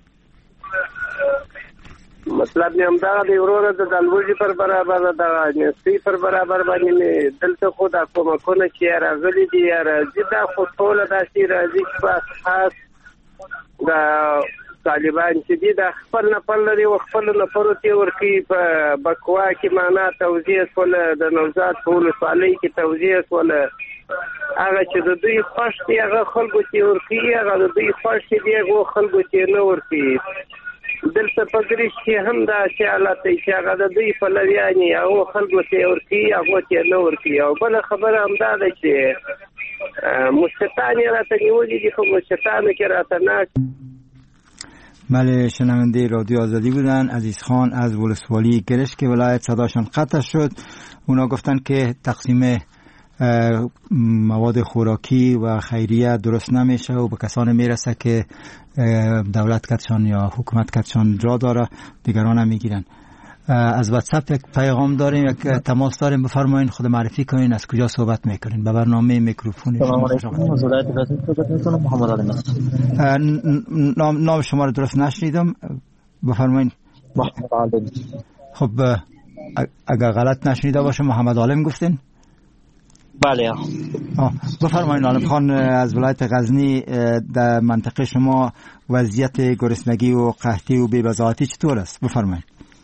مطلب نیم دا دی ورور د دلوجي پر برابر د نسبی پر برابر باندې دلته خو د کومکونه چې راغلي دي راځي دا خو ټول د شي راځي په خاص د طالبان چې دي د خپل نفر لري او خپل نفر ته ورکی په بکوا کې معنا توضیح ول د نوزاد ټول صالح کې توضیح ول هغه چې د دوی خوښ دی هغه خلکو چې ورکی هغه د دوی خوښ دی هغه خلکو چې نه ورکی. دلته په ګریش کې هم دا چې حالت چې هغه د دوی په لویاني او خلکو ته ورکی هغه ته نه ورکی. او بل خبره هم دا ده چې مستطانی راته نیولې دي خو مستطانه کې راته نه. بله شنونده رادیو آزادی بودن. عزیز خان از ولسوالی گرش که ولایت صداشان قطع شد. اونا گفتن که تقسیم مواد خوراکی و خیریه درست نمیشه و به کسانی میرسه که دولت کتشان یا حکومت کتشان جا داره دیگران هم میگیرن. از واتساپ یک پیغام داریم یک تماس داریم. بفرمایید خود معرفی کنین از کجا صحبت میکنین به برنامه میکروفون شما. محمد علی نام نام شما رو درست نشنیدم. بفرمایید. محمد عالم. خب اگر غلط نشنیده باشه محمد عالم گفتین؟ بله. آه بفرمایید عالم خان از ولایت غزنی در منطقه شما وضعیت گرسنگی و قحطی و بی‌بضاعتی چطور است؟ بفرمایید.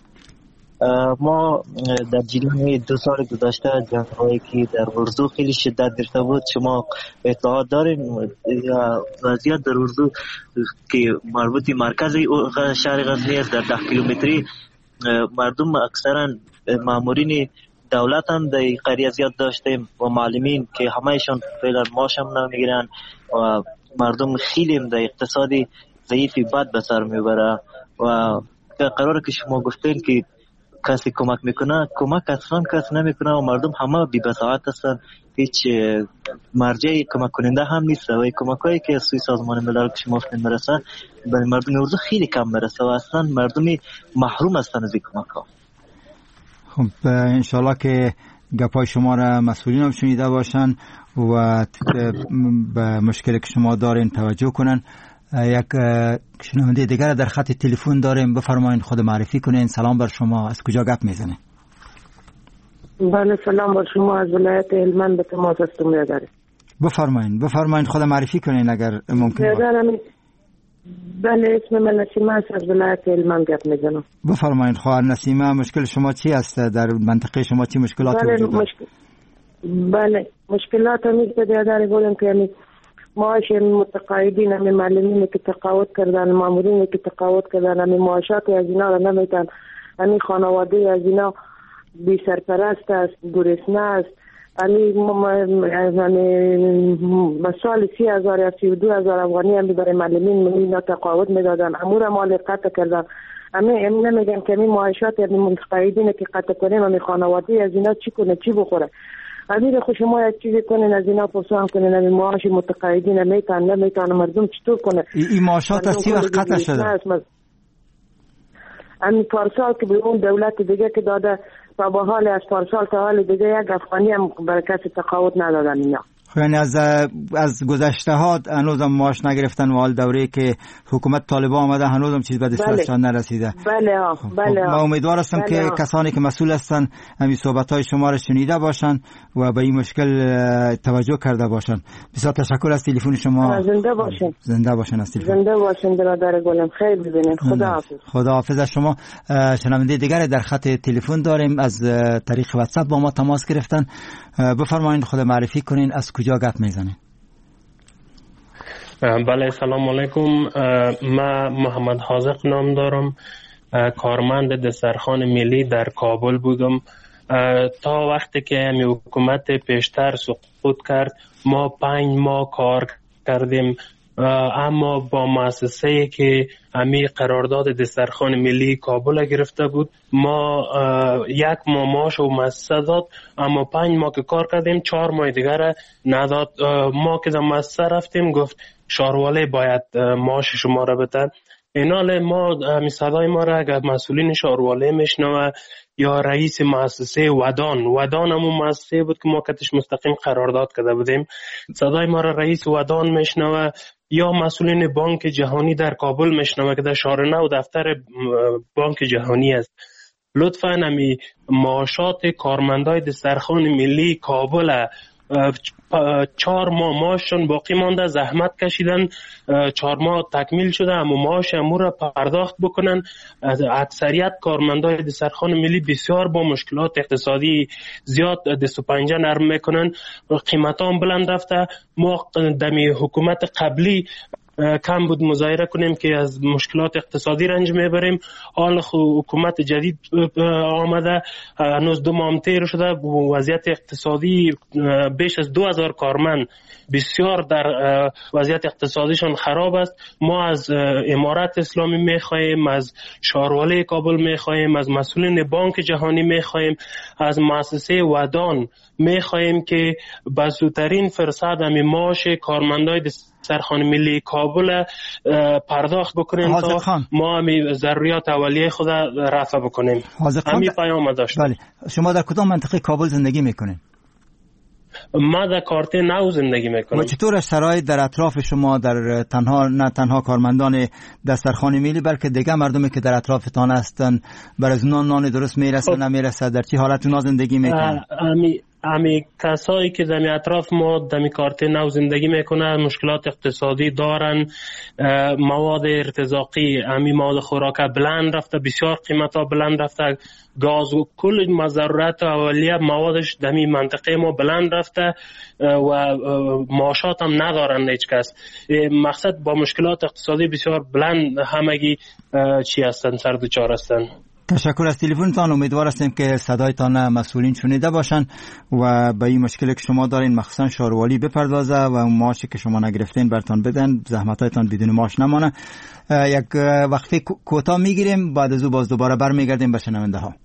ما در جریان دو سال گذشته جنگ‌هایی که در ارزو خیلی شدت گرفته بود شما اطلاعات داریم. وضعیت در ارزو که مربوط مرکز شهر غزنی است در ده کیلومتری مردم اکثرا مامورین دولت هم در قریه زیاد داشتیم و معلمین که همهشان فعلا معاش هم نمیگیرن و مردم خیلی در اقتصادی ضعیفی بد به سر میبره و قراره که شما گفتین که کسی کمک میکنه کمک اصلا کسی نمیکنه و مردم همه بی‌بضاعت هستن. هیچ مرجعی کمک کننده هم نیست و کمکایی که از سوی سازمان ملل که شما گفتین برسه برای مردم ارزو خیلی کم برسه و اصلا مردمی محروم هستن از این کمک ها. خب انشالله که گپای شما را مسئولین هم شنیده باشن و به مشکلی که شما دارین توجه کنن. یک شنونده دیگر در خط تلفن داریم. بفرمایید خود معرفی کنین. سلام بر شما. از کجا گپ میزنه؟ بله سلام بر شما، از ولایت هلمند به تماس هستم برادر. بفرمایید بفرمایید خود معرفی کنین اگر ممکن باشه. بله اسم من نسیمه است، از ولایت هلمند گپ میزنم. بفرمایید خواهر نسیمه، مشکل شما چی است؟ در منطقه شما چی مشکلاتی بله وجود دارد؟ مشکل... بله مشکلات همیشه برادر گفتم که یعنی معاش متقاعدین همین معلمین که تقاعد کردن، مامورین که تقاعد کردن، همین معاشات از اینا را نمیتن، همین خانواده از اینا بی سرپرست است، گرسنه است. همین مسال سی هزار یا سی و دو هزار افغانی هم برای معلمین اینا تقاعد میدادن، امور مال قطع کردن. همین همین نمیگم که همین معاشات همین متقاعدین که قطع کنیم، همین خانواده از اینا چی کنه چی بخوره. امیر خو شما یک چیزی کنین از اینا پرسان کنین، همین معاش متقاعدین میتن نمیتن مردم چطور کنه؟ این معاشات از چی وقت قطع شده؟ همین پارسال که به اون دولت دیگه که داده تا به حال از پارسال تا حال دیگه یک افغانی هم برای کسی تقاعد ندادن اینا. یعنی از از گذشته ها هنوزم معاش نگرفتن و حال دوره که حکومت طالبان آمده هنوزم چیز به دستشان نرسیده. بله ها بله ها. ما امیدوار هستم بله که ها. کسانی که مسئول هستن همین صحبت های شما را شنیده باشن و به این مشکل توجه کرده باشن. بسیار تشکر از تلفن شما. زنده باشین. زنده باشین از تلفن. زنده باشین برادر گلم، خیر ببینید. خدا حافظ. خدا حافظ از شما. شنونده دیگر در خط تلفن داریم، از طریق واتساپ با ما تماس گرفتن. بفرمایید خود معرفی کنین، از کجا گپ میزنین؟ بله سلام علیکم، من محمد حاذق نام دارم، کارمند دسترخوان ملی در کابل بودم. تا وقتی که همی حکومت پیشتر سقوط کرد ما پنج ماه کار کردیم، اما با مؤسسه‌ای که امی قرارداد دسترخوان ملی کابل گرفته بود ما یک ماه معاش و مؤسسه داد، اما پنج ماه که کار کردیم چهار ماه دیگر نداد. ما که در مؤسسه رفتیم گفت شارواله باید معاش شما را بده. اینال ما همی صدای ما را اگر مسئولین شارواله میشنوه یا رئیس مؤسسه ودان ودان همون مؤسسه بود که ما کتش مستقیم قرارداد کرده بودیم، صدای ما را رئیس ودان میشنوه یا مسئولین بانک جهانی در کابل میشنوه که در شهر نو دفتر بانک جهانی است. لطفاً همی معاشات کارمندای دسترخوان ملی کابل چهار ماه معاششون باقی مانده، زحمت کشیدن، چهار ماه تکمیل شده اما معاش امور را پرداخت بکنن. اکثریت کارمندای دسترخوان ملی بسیار با مشکلات اقتصادی زیاد دست و پنجه نرم میکنن، قیمت هم بلند رفته. ما دمی حکومت قبلی کم بود مظاهره کنیم که از مشکلات اقتصادی رنج میبریم، حال حکومت جدید آمده هنوز دو ماه تیر شده، وضعیت اقتصادی بیش از دو هزار کارمند بسیار در وضعیت اقتصادیشان خراب است. ما از امارت اسلامی میخواهیم، از شارواله کابل میخواهیم، از مسئولین بانک جهانی میخواهیم، از مؤسسه ودان میخواهیم که با زودترین فرصت همی معاش کارمندای دسترخوان ملی کابل پرداخت بکنیم تا ما همی ضروریات اولیه خود رفع بکنیم. همی پیام داشت. بله. شما در کدام منطقه کابل زندگی میکنین؟ ما در کارت نو زندگی میکنم. و چطور شرایط در اطراف شما، در تنها نه تنها کارمندان دسترخوان ملی بلکه دیگه مردمی که در اطرافتان هستن، برای از نان نان درست میرسه نمیرسه، در چی حالت اونا زندگی میکنن؟ امی امی کسایی که در اطراف ما در کارت نو زندگی میکنن مشکلات اقتصادی دارن، مواد ارتزاقی، امی مواد خوراک بلند رفته، بسیار قیمت ها بلند رفته، گاز و کل ضرورت اولیه موادش در این منطقه ما بلند رفته و معاشات هم ندارن هیچ کس. مقصد با مشکلات اقتصادی بسیار بلند همگی چی هستن، سر دچار هستن. تشکر از تلفنتان. امیدوار هستیم که صدایتان مسئولین شنیده باشن و به این مشکلی که شما دارین مخصوصا شاروالی بپردازه و معاشی که شما نگرفتین برتان بدن، زحمتایتان بدون معاش نمانه. یک وقفه کوتاه میگیریم، بعد از او باز دوباره برمیگردیم به شنونده ها.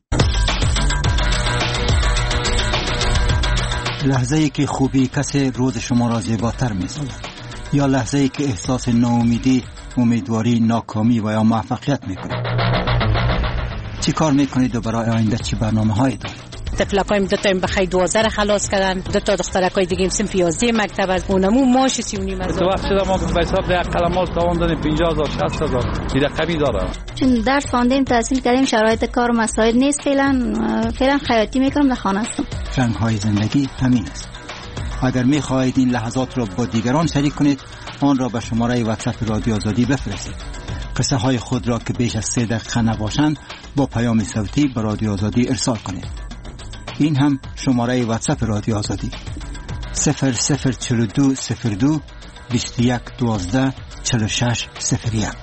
لحظه ای که خوبی کسی روز شما را زیباتر می‌سازد، یا لحظه ای که احساس ناامیدی، امیدواری، ناکامی و یا موفقیت میکنید. چی کار میکنید و برای آینده چی برنامه هایی دارید؟ طفلکایم دو تایم بخیر دوازده خلاص کردن، دو تا دخترکای دیگه صنف یازده مکتب از اونمو ماش سی و نیم هزار. وقت شده ما به حساب یک قلماس تاوان دادیم پنجاه هزار شصت هزار دیگه کمی داره. چون درس خواندیم تحصیل کردیم شرایط کار و مسائل نیست، فعلا فعلا خیاطی میکنم در خانه هستم. رنگ‌های زندگی همین است. اگر می‌خواهید این لحظات را با دیگران شریک کنید، آن را به شماره واتساپ رادیو آزادی بفرستید. قصه های خود را که بیش از سه دقیقه نباشند با پیام صوتی به رادیو آزادی ارسال کنید. این هم شماره واتساپ رادیو آزادی صفر صفر چهل و دو صفر دو بیست و یک دوازده چهل و شش صفر یک.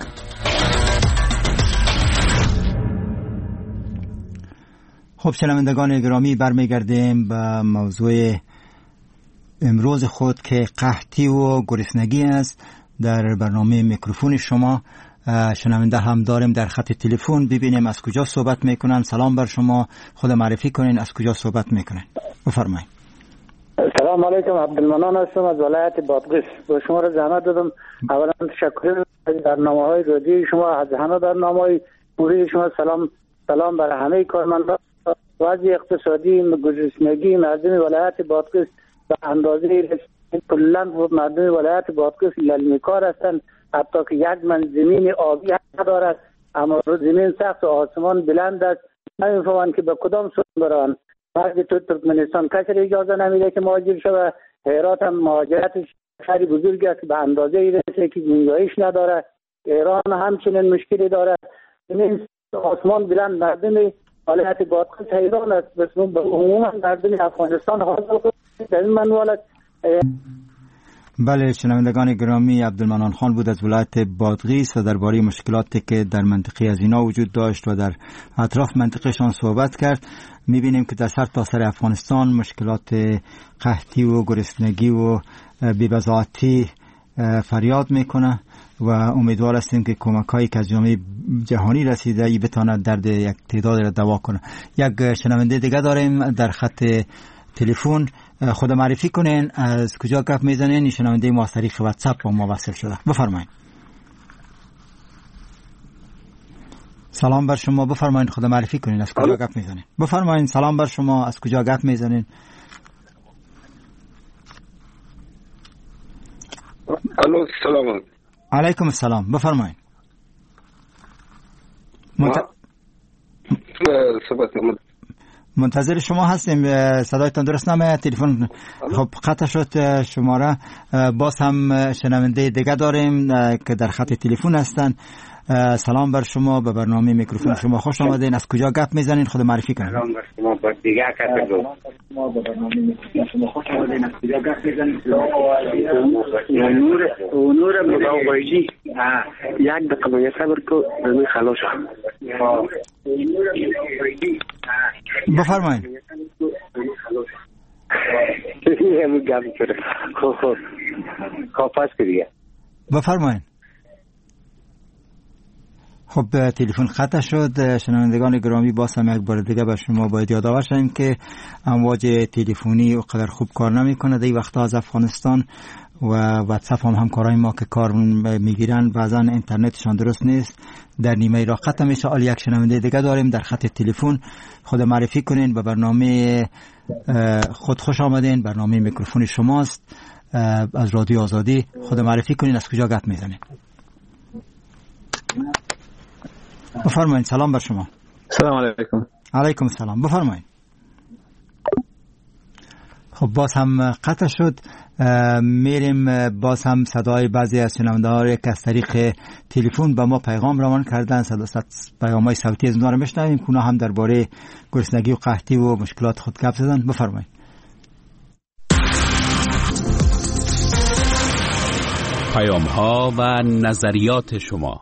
خب شنوندگان گرامی، برمیگردیم به موضوع امروز خود که قحطی و گرسنگی است. در برنامه میکروفون شما شنونده هم داریم در خط تلفن، ببینیم از کجا صحبت میکنن. سلام بر شما، خود معرفی کنین، از کجا صحبت میکنن، بفرمایید. سلام علیکم، عبدالمنان هستم از ولایت بادغیس. با شما را زحمت دادم. اولا تشکر از برنامه های رادیوی شما، از همه برنامه های موری شما. سلام سلام برای همه کارمندان. وضع اقتصادی گرسنگی مردم ولایت بادغیس به اندازه کلا مردم ولایت بادغیس للمیکار هستند. حتی که یک من زمین آبی ندارد، اما زمین سخت و آسمان بلند است. نمی‌فهمند که به کدام سو برن. مرد تو ترکمنستان کسی اجازه نمیده که مهاجر شود. هرات هم مهاجرتش خیلی بزرگ است، به اندازه ایرسه که گنجایش نداره. ایران همچنین مشکلی داره. زمین آسمان بلند، مردم ولایت بادغیس حیران است. بس عموما مردم افغانستان حاضر در این منوالت. بله شنوندگان گرامی، عبدالمنان خان بود از ولایت بادغیس و درباره مشکلاتی که در منطقه از اینا وجود داشت و در اطراف منطقهشان صحبت کرد. میبینیم که در سر تا سر افغانستان مشکلات قحطی و گرسنگی و بی‌بضاعتی فریاد میکنه و امیدوار هستیم که کمک‌هایی که از جامعه جهانی رسیده ای بتواند درد یک تعداد را دوا کنه. یک شنونده دیگه داریم در خط تلفن. خود معرفی کنین، از کجا گپ میزنین؟ شنونده ما از طریق واتساپ با ما وصل شده. بفرمایید. سلام بر شما، بفرمایید خود معرفی کنین، از کجا گپ میزنین؟ بفرمایید. سلام بر شما، از کجا گپ میزنین؟ الو سلام علیکم. السلام، بفرمایید. منت... منتظر شما هستیم. صدایتان درست نمیاد، تلفن خب قطع شد شماره. باز هم شنونده دیگه داریم که در خط تلفن هستن. سلام بر شما، به برنامه میکروفون شما خوش آمدین. از کجا گپ میزنین؟ خود معرفی کنید. سلام بر شما، با دیگه کاتگو نور نور مداویجی یک دقیقه صبر کو من خلاص بفرمایید. همون گپ کرد. خب خب خب پاس کردی. بفرمایید. خب تلفن قطع شد. شنوندگان گرامی، باز هم یک بار دیگه به شما باید یادآور شیم که امواج تلفنی اونقدر خوب کار نمیکنه در این وقتا از افغانستان و واتساپ هم همکارای ما که کار میگیرن بعضا اینترنتشان درست نیست، در نیمه راه قطع میشه. حالا یک شنونده دیگه داریم در خط تلفن. خود معرفی کنین، به برنامه خود خوش آمدین. برنامه میکروفون شماست از رادیو آزادی. خود معرفی کنین، از کجا گپ میزنین؟ بفرمایید. سلام بر شما. سلام علیکم. علیکم السلام، بفرمایید. خب باز هم قطع شد. میریم باز هم صدای بعضی از شنونده‌ها که از طریق تلفن به ما پیغام روان کردن، پیام‌های صوتی از اونها رو میشنویم که اونها هم درباره گرسنگی و قحطی و مشکلات خود گپ زدن. بفرمایید. پیام‌ها و نظریات شما.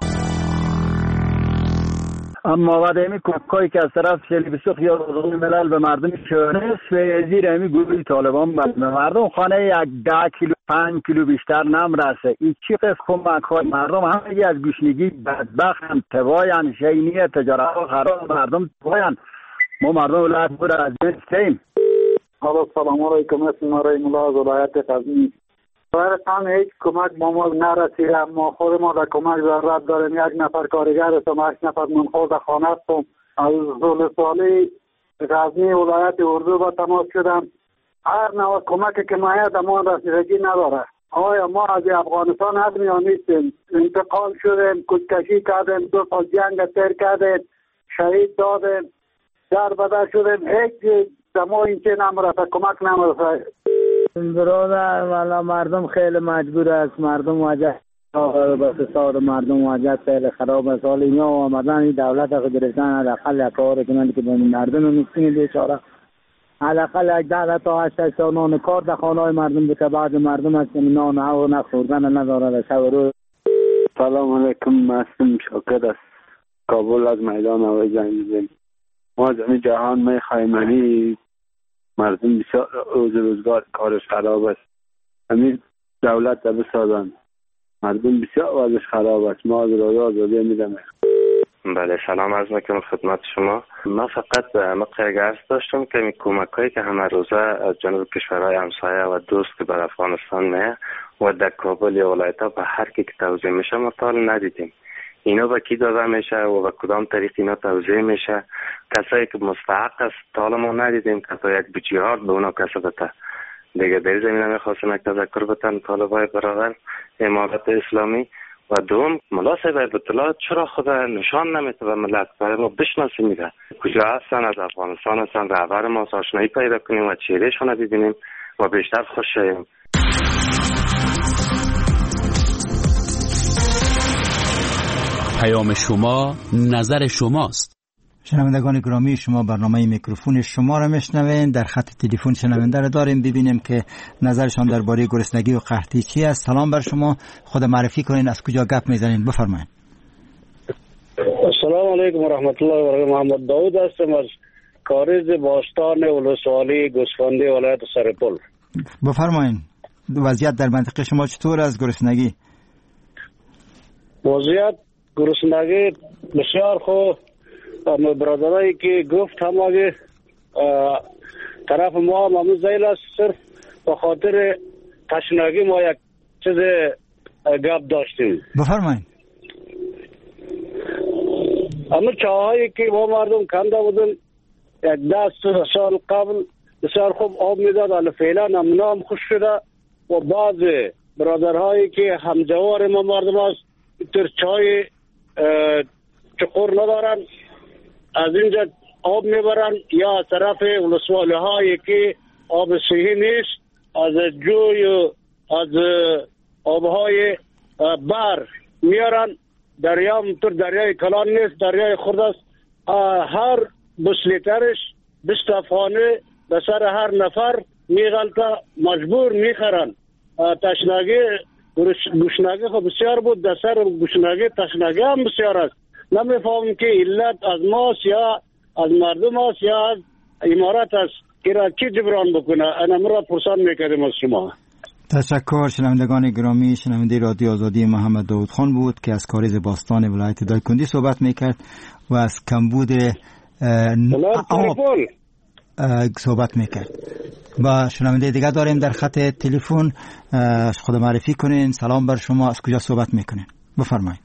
اما بعد امی کوکایی که از طرف شلی بسوخ یا روزون ملل به مردم شونس و زیر امی گروهی طالبان به مردم خانه یک ده کیلو پنج کیلو بیشتر نمرسه. این چی قصد کمک های مردم همه از گوشنگی بدبخت هم تواین شینی تجارت ها خراب مردم تواین. ما مردم ولایت بود از بستیم. حالا سلام علیکم، اسم رای ملا از ولایت غزنی. برسان هیچ کمک با ما نرسیده. ما خود ما در کمک ضرورت داریم. یک نفر کارگر هستم، هشت نفر منخور در خانه هستم. از زول سالی غزنی ولایت اردو با تماس شدم. هر نوع کمکی که میاد اما رسیدگی نداره. آیا ما از افغانستان آدمی ها نیستیم؟ انتقال شدیم، کشتکشی کردیم، دو سال جنگ تیر کردیم، شهید دادیم، در بدر شدیم، هیچ دما این چه نمرسه، کمک نمرسه. برادر والا مردم خیلی مجبور است، مردم وجه بس سال مردم وجه خیلی خراب است. حال اینا آمدن این دولت رو گرفتن، حداقل یک کار کنند که به مردم مسکین بیچاره حداقل یک ده تا هشت تا نان کار در خانه‌های مردم بده. بعض مردم است که نان و نخوردن نداره شب روز. سلام علیکم، مسلم شاکر است. کابل از میدان هوایی زنگ می‌زنم. ما از جهان می‌خوایم ولی مردم بسیار روز روزگار کارش خراب است. همین دولت را بسازند. مردم بسیار وضعش خراب است. ما از راه آزادی می‌دم. بله سلام عرض میکنم خدمت شما. من فقط مقطع گرس داشتم که این کمکایی که همه روزه از جنوب کشورهای همسایه و دوست که بر افغانستان میه و در کابل یا ولایت‌ها به هر کی که توزیع میشه ما تا ندیدیم. اینا به کی داده میشه و به کدام طریق اینا توزیع میشه؟ کسایی که مستحق است تا ما ندیدیم که تا یک بجیهات به اونا کسا بده. دیگه در زمینه میخواستم یک تذکر بتن طالبای برادر امارت اسلامی و دوم ملا صاحب بیت الله چرا خود نشان نمیده به ملت برای ما بشناسیم میده کجا هستن، از افغانستان هستن، رهبر ما آشنایی پیدا کنیم و چهرهشون رو ببینیم و بیشتر خوش شیم. پیام شما نظر شماست. شنوندگان گرامی، شما برنامه میکروفون شما را میشنوین. در خط تلفن شنونده را داریم، ببینیم که نظرشان درباره گرسنگی و قحطی چی است. سلام بر شما، خود معرفی کنین، از کجا گپ میزنین، بفرمایید. السلام علیکم و رحمت الله و برکاته. محمد داوود هستم از کارز باستان ولسوالی گوسفندی ولایت سرپل. بفرمایید وضعیت در منطقه شما چطور است؟ گرسنگی وضعیت گرسنگی بسیار خوب. اما برادرایی که گفت هم آگه طرف ما هم همون زیل است، صرف به خاطر تشنگی ما یک چیز گپ داشتیم. بفرمایید. اما چاهایی که ما مردم کنده بودن یک ده سال قبل بسیار خوب آب میداد، حالا فعلا امنا هم خوش شده و بعض برادرهایی که همجوار ما مردم است تر چای چقور ندارن، از اینجا آب میبرن یا از طرف ولسوالی هایی که آب صحیح نیست از جوی از آبهای بر میارن. دریا همطور دریای کلان نیست، دریای خرد است. هر بیست لیترش بیست افغانه به سر هر نفر میغلطه، مجبور میخرن. تشنگی گوشنگی خب بسیار بود، در سر گوشنگی تشنگی هم بسیار است. نمیفهمم که علت از ماست یا از مردم است یا از امارت است که را کی جبران بکنه. انا مرا پرسان میکردیم از شما. تشکر. شنوندگان گرامی، شنونده رادیو آزادی محمد داوود خان بود که از کارز باستان ولایت دایکندی صحبت میکرد و از کمبود آب صحبت میکرد. و شنونده دیگه داریم در خط تلفن، خود معرفی کنین. سلام بر شما، از کجا صحبت میکنین؟ بفرمایید.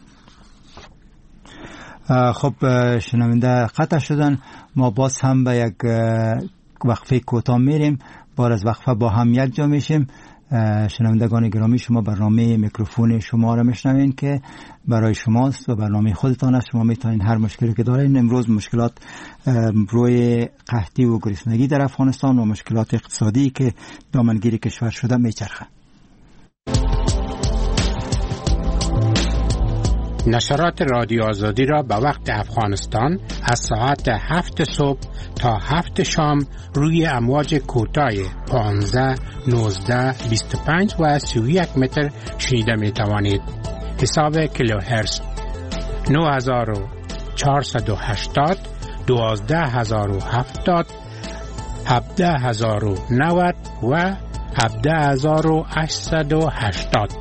خب شنونده قطع شدن. ما باز هم به یک وقفه کوتاه میریم، بعد از وقفه با هم یک جا میشیم. شنوندگان گرامی، شما برنامه میکروفون شما را میشنوین که برای شماست و برنامه خودتان است. شما میتونین هر مشکلی که دارین، امروز مشکلات روی قحطی و گرسنگی در افغانستان و مشکلات اقتصادی که دامنگیر کشور شده میچرخه. نشرات رادیو آزادی را به وقت افغانستان از ساعت هفت صبح تا هفت شام روی امواج کوتاه پانزده، نوزده، بیست و پنج و سی و یک متر شنیده می توانید. حساب کیلوهرتز نه هزار و چهارصد و هشتاد، دوازده هزار و هفتاد، هفده هزار و نود و هفده هزار و هشتصد و هشتاد.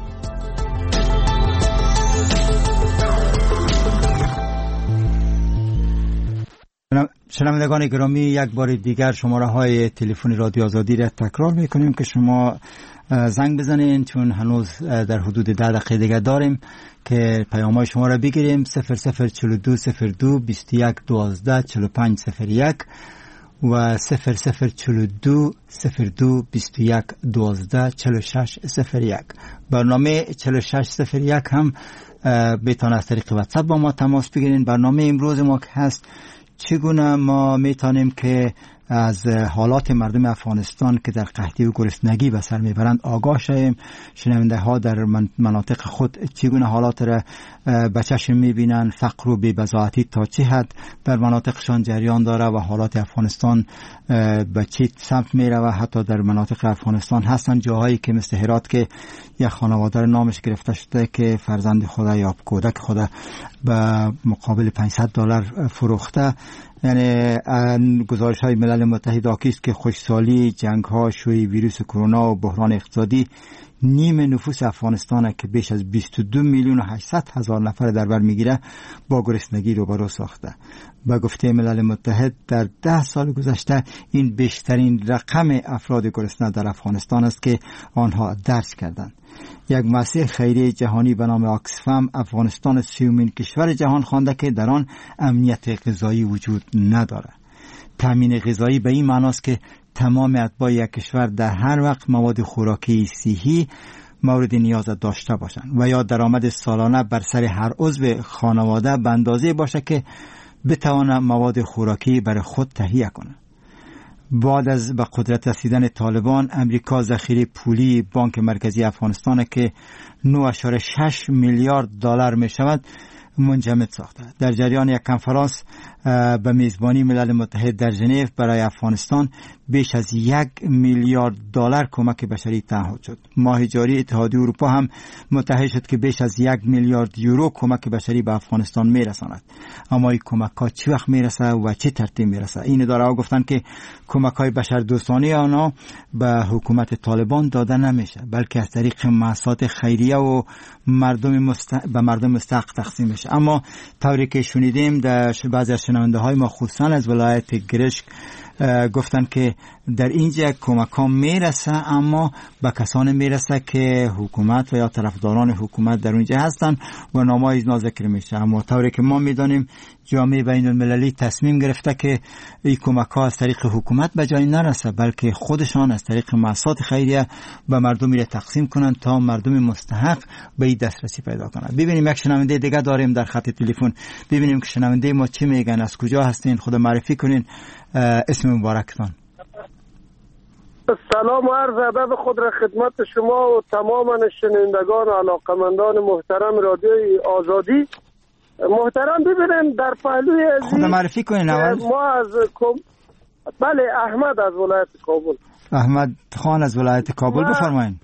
شنوندگان گرامی، یک بار دیگر شماره های تلفن رادیو آزادی را تکرار میکنیم که شما زنگ بزنین، چون هنوز در حدود ده دقیقه دیگر داریم که پیام های شما را بگیریم. صفر صفر چهل و دو صفر دو بیست و یک دوازده چهل و پنج صفر یک و صفر صفر چلو دو صفر دو بیست و یک دوازده چلو شش صفر یک. برنامه چلو شش صفر یک هم بتان از طریق واتساپ با ما تماس بگیرین. برنامه امروز ما که هست چگونه ما میتونیم که از حالات مردم افغانستان که در قحطی و گرسنگی به سر میبرند آگاه شویم. شنونده ها در مناطق خود چگونه حالات را به چشم میبینند، فقر و بی‌بضاعتی تا چه حد در مناطقشان جریان داره و حالات افغانستان به چه سمت میره و حتی در مناطق افغانستان هستند جاهایی که مثل هرات که یک خانواده نامش گرفته شده که فرزند خود یا کودک خود به مقابل پانصد دلار فروخته. یعنی گزارش های ملل متحد آکی است که خشکسالی، جنگ ها، شیوع ویروس کرونا و بحران اقتصادی نیم نفوس افغانستان که بیش از بیست و دو میلیون و هشتصد هزار نفر در بر میگیره با گرسنگی روبرو ساخته. با گفته ملل متحد در ده سال گذشته این بیشترین رقم افراد گرسنه در افغانستان است که آنها درج کردند. یک مؤسسه خیریه جهانی به نام آکسفم افغانستان سیومین کشور جهان خوانده که در آن امنیت غذایی وجود نداره. تامین غذایی به این معناست که تمام اتباع یک کشور در هر وقت مواد خوراکی صحی مورد نیاز داشته باشند و یا درآمد سالانه بر سر هر عضو خانواده به اندازه باشه که بتواند مواد خوراکی برای خود تهیه کنه. بعد از به قدرت رسیدن طالبان، امریکا ذخیره پولی بانک مرکزی افغانستان که نه و شش میلیارد دلار می شود منجمد ساخته. در جریان یک کنفرانس به میزبانی ملل متحد در ژنو برای افغانستان بیش از یک میلیارد دلار کمک بشری تعهد شد. ماه جاری اتحادیه اروپا هم متحد شد که بیش از یک میلیارد یورو کمک بشری به افغانستان میرساند. اما این کمک ها چه وقت میرسه و چه ترتیب میرسه؟ این اداره ها گفتن که کمک های بشر دوستانه آنها به حکومت طالبان داده نمیشه، بلکه از طریق مؤسسات خیریه و مردم مست... به مردم مستحق تقسیم میشه. اما طوری که شنیدیم در بعضی از شنونده های ما خصوصا از ولایت گرشک گفتن که در اینجا کمک ها میرسه اما به کسان میرسه که حکومت و یا طرفداران حکومت در اونجا هستن و نامای اینا ذکر میشه. اما طوری که ما میدانیم جامعه بین المللی تصمیم گرفته که این کمک ها از طریق حکومت به جای نرسه، بلکه خودشان از طریق مؤسسات خیریه به مردم را تقسیم کنن تا مردم مستحق به این دسترسی پیدا کنن. ببینیم یک شنونده دیگه داریم در خط تلفن. ببینیم که شنونده ما چی میگن، از کجا هستین، خود معرفی کنین، اسم مبارکتان. سلام و عرض ادب خود را خدمت شما و تمام شنوندگان و علاقمندان محترم رادیوی آزادی. محترم ببینیم در پهلوی از خود معرفی کنین اول. ما از کم... بله احمد از ولایت کابل. احمد خان از ولایت کابل بفرمایید.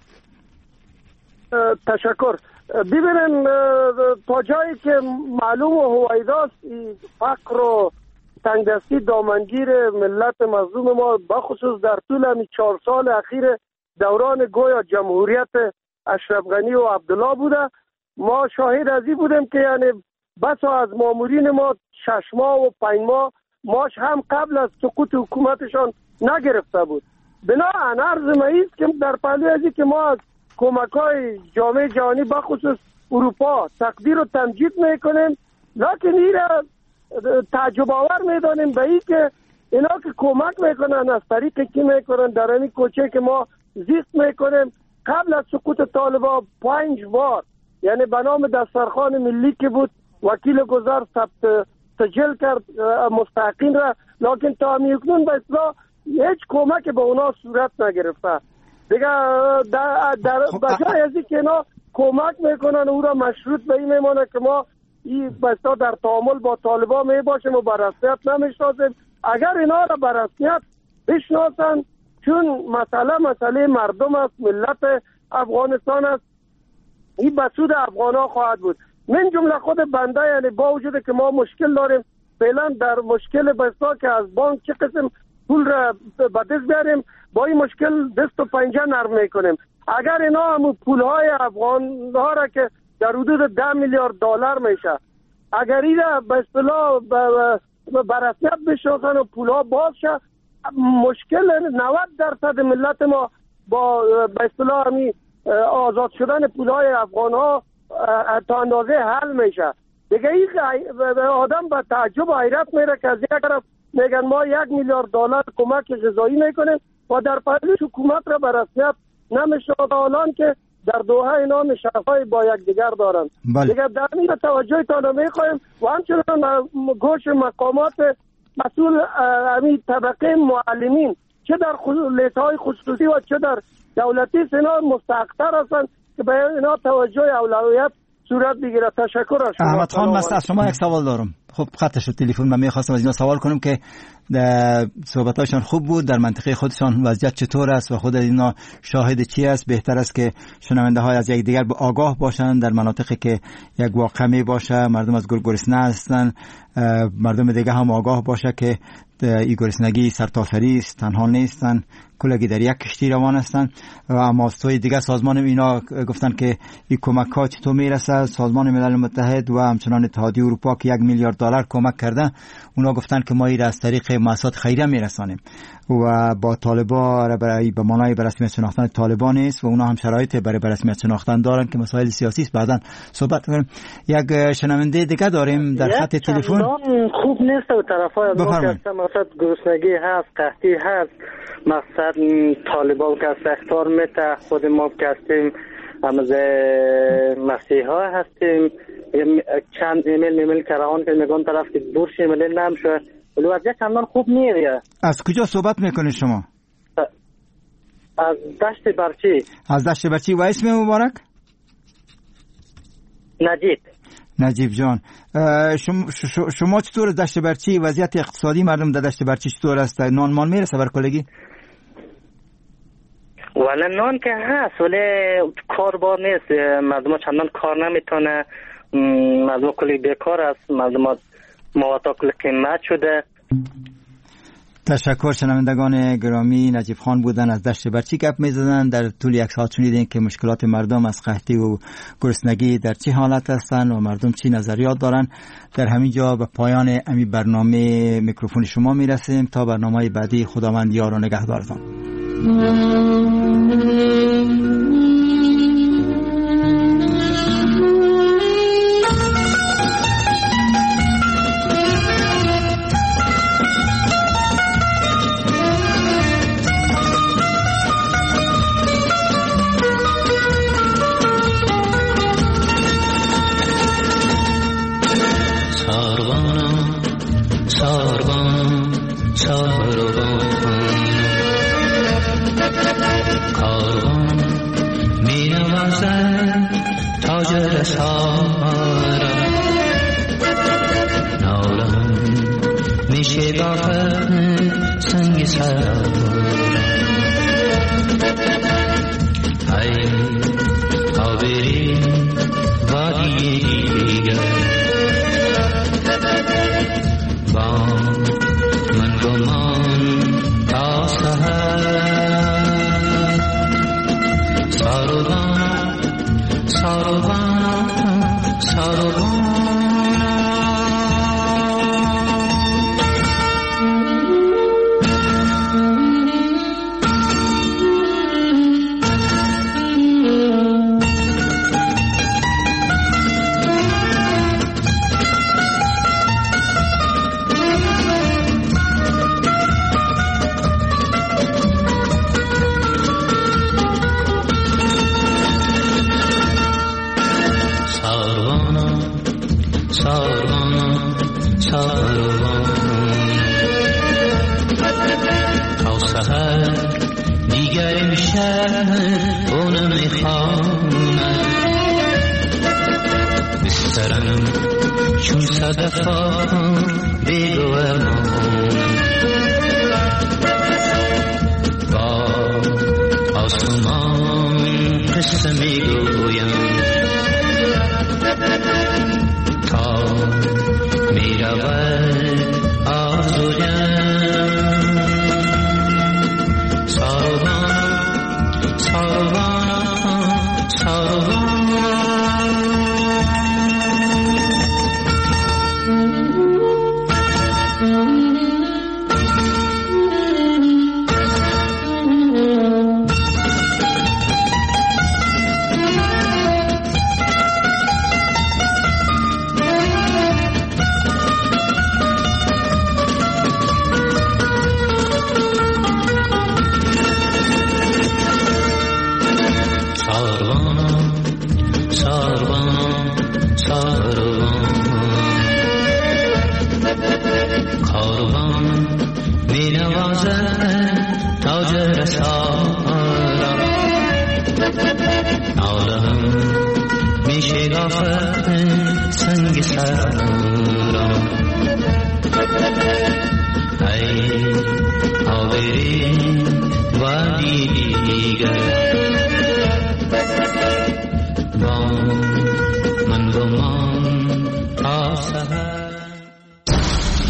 تشکر. ببینیم تا جایی که معلوم و هویداست فقر و تنگدستی دامنگیر ملت مظلوم ما بخصوص در طول همین چهار سال اخیر دوران گویا جمهوریت اشرف غنی و عبدالله بوده. ما شاهد از این بودیم که یعنی بسا از مامورین ما شش ماه و پنج ماه ماش هم قبل از سقوط حکومتشان نگرفته بود. بنابراین عرض مایست که در پهلوی ازی که ما از کمک‌های جامعه جهانی بخصوص اروپا تقدیر و تمجید میکنیم، لکن این را تعجب آور میدانیم به این که اینا که کمک میکنن از طریق کی میکنن در این کوچه که ما زیست میکنیم. قبل از سقوط طالبان پنج بار یعنی به نام دسترخوان ملی که بود وکیل گذار ثبت سجل کرد مستحقین را، لکن تا همیکنون به اصلاح هیچ کمک به اونا صورت نگرفته. دیگه در, در بجای ازی که اینا کمک میکنن او را مشروط به این میمانه که ما این بستا در تعامل با طالبان می باشیم و بررسیت نمیشناسیم. اگر اینا را بررسیت بشناسن، چون مسئله مسئله مردم است، ملت افغانستان است، این بسود افغان ها خواهد بود. من جمله خود بنده یعنی با وجود که ما مشکل داریم فعلا در مشکل بستا که از بانک چه قسم پول را به دست بیاریم، با این مشکل دست و پنجه نرم میکنیم. اگر اینا هم پول های افغان ها را که در حدود ده میلیارد دلار میشه، اگر این را به اصطلاح بررسیت بشناسن و پول ها باز شه، مشکل نود درصد ملت ما با به اصطلاح آزاد شدن پول های افغان ها تا اندازه حل میشه. دیگه این آدم به تعجب و حیرت میره که از یک طرف میگن ما یک میلیارد دلار کمک غذایی میکنیم و در پهلوش حکومت را به رسمیت نمیشناسه، الان که در دوحه اینا نشست‌های با یکدیگر دارند. دیگه در این توجهتان میخوایم و همچنان گوش مقامات مسئول همین طبقه معلمین چه در لیسهای خصوصی و چه در دولتی سنا مستحق‌تر هستند که به اینا توجه اولویت صورت بگیره. تشکر از شما. احمد خان مست از شما یک سوال دارم. خب خط شد تلفن، من می‌خواستم از اینا سوال کنم که صحبتاشون خوب بود، در منطقه خودشان وضعیت چطور است و خود اینا شاهد چی است. بهتر است که شنونده های از یک دیگر آگاه باشند در مناطقی که یک واقعه می باشه، مردم از گرسنه هستند، مردم دیگه هم آگاه باشه که این گرسنگی سرتاسری است، تنها نیستند، کلگی در یک کشتی روان هستند. و اما توی دیگه سازمان اینا گفتن که این کمک ها چطور میرسه. سازمان ملل متحد و همچنان اتحادیه اروپا که یک میلیارد دلار کمک کرده، اونا گفتن که ما این از طریق مؤسسات خیریه میرسانیم و با طالبان برای به معنای به رسمیت شناختن طالبان است و اونا هم شرایط برای به رسمیت شناختن دارن که مسائل سیاسی است. بعداً صحبت کنیم. یک شنونده دیگه داریم در خط تلفن. خوب نیست و طرفای از ما که مثلا گرسنگی هست، قحطی هست، مثلا طالبان که سختار میته، خود ما که هستیم از مسیحا هستیم، چند ایمیل ایمیل کراهان که میگن طرف که بورش ایمیل نمیشه، ولی وضعیت چندان خوب نیست. از کجا صحبت میکنید شما؟ از دشت برچی. از دشت برچی. و اسم مبارک؟ نجیب. نجیب جان، شما, شما چطور دشت برچی وضعیت اقتصادی مردم در دشت برچی چطور است؟ نان مان میرسه بر کلگی؟ ولی نان که هست ولی کار بار نیست، مردم چندان کار نمیتونه، مردم کلی بیکار است، مردم مواد کلی قیمت شده. تشکر. شنوندگان گرامی، نجیب خان بودن از دشت برچی گپ می‌زدن. در طول یک ساعت شنیدین که مشکلات مردم از قحطی و گرسنگی در چه حالت هستند و مردم چی نظریات دارن. در همین جا به پایان امی برنامه میکروفون شما میرسیم تا برنامه بعدی. خداوند یار و نگهدارتان. کاروان می نوازد تاج رسارا نالم می شگافد سنگ سرا ای آوری وادی دیگر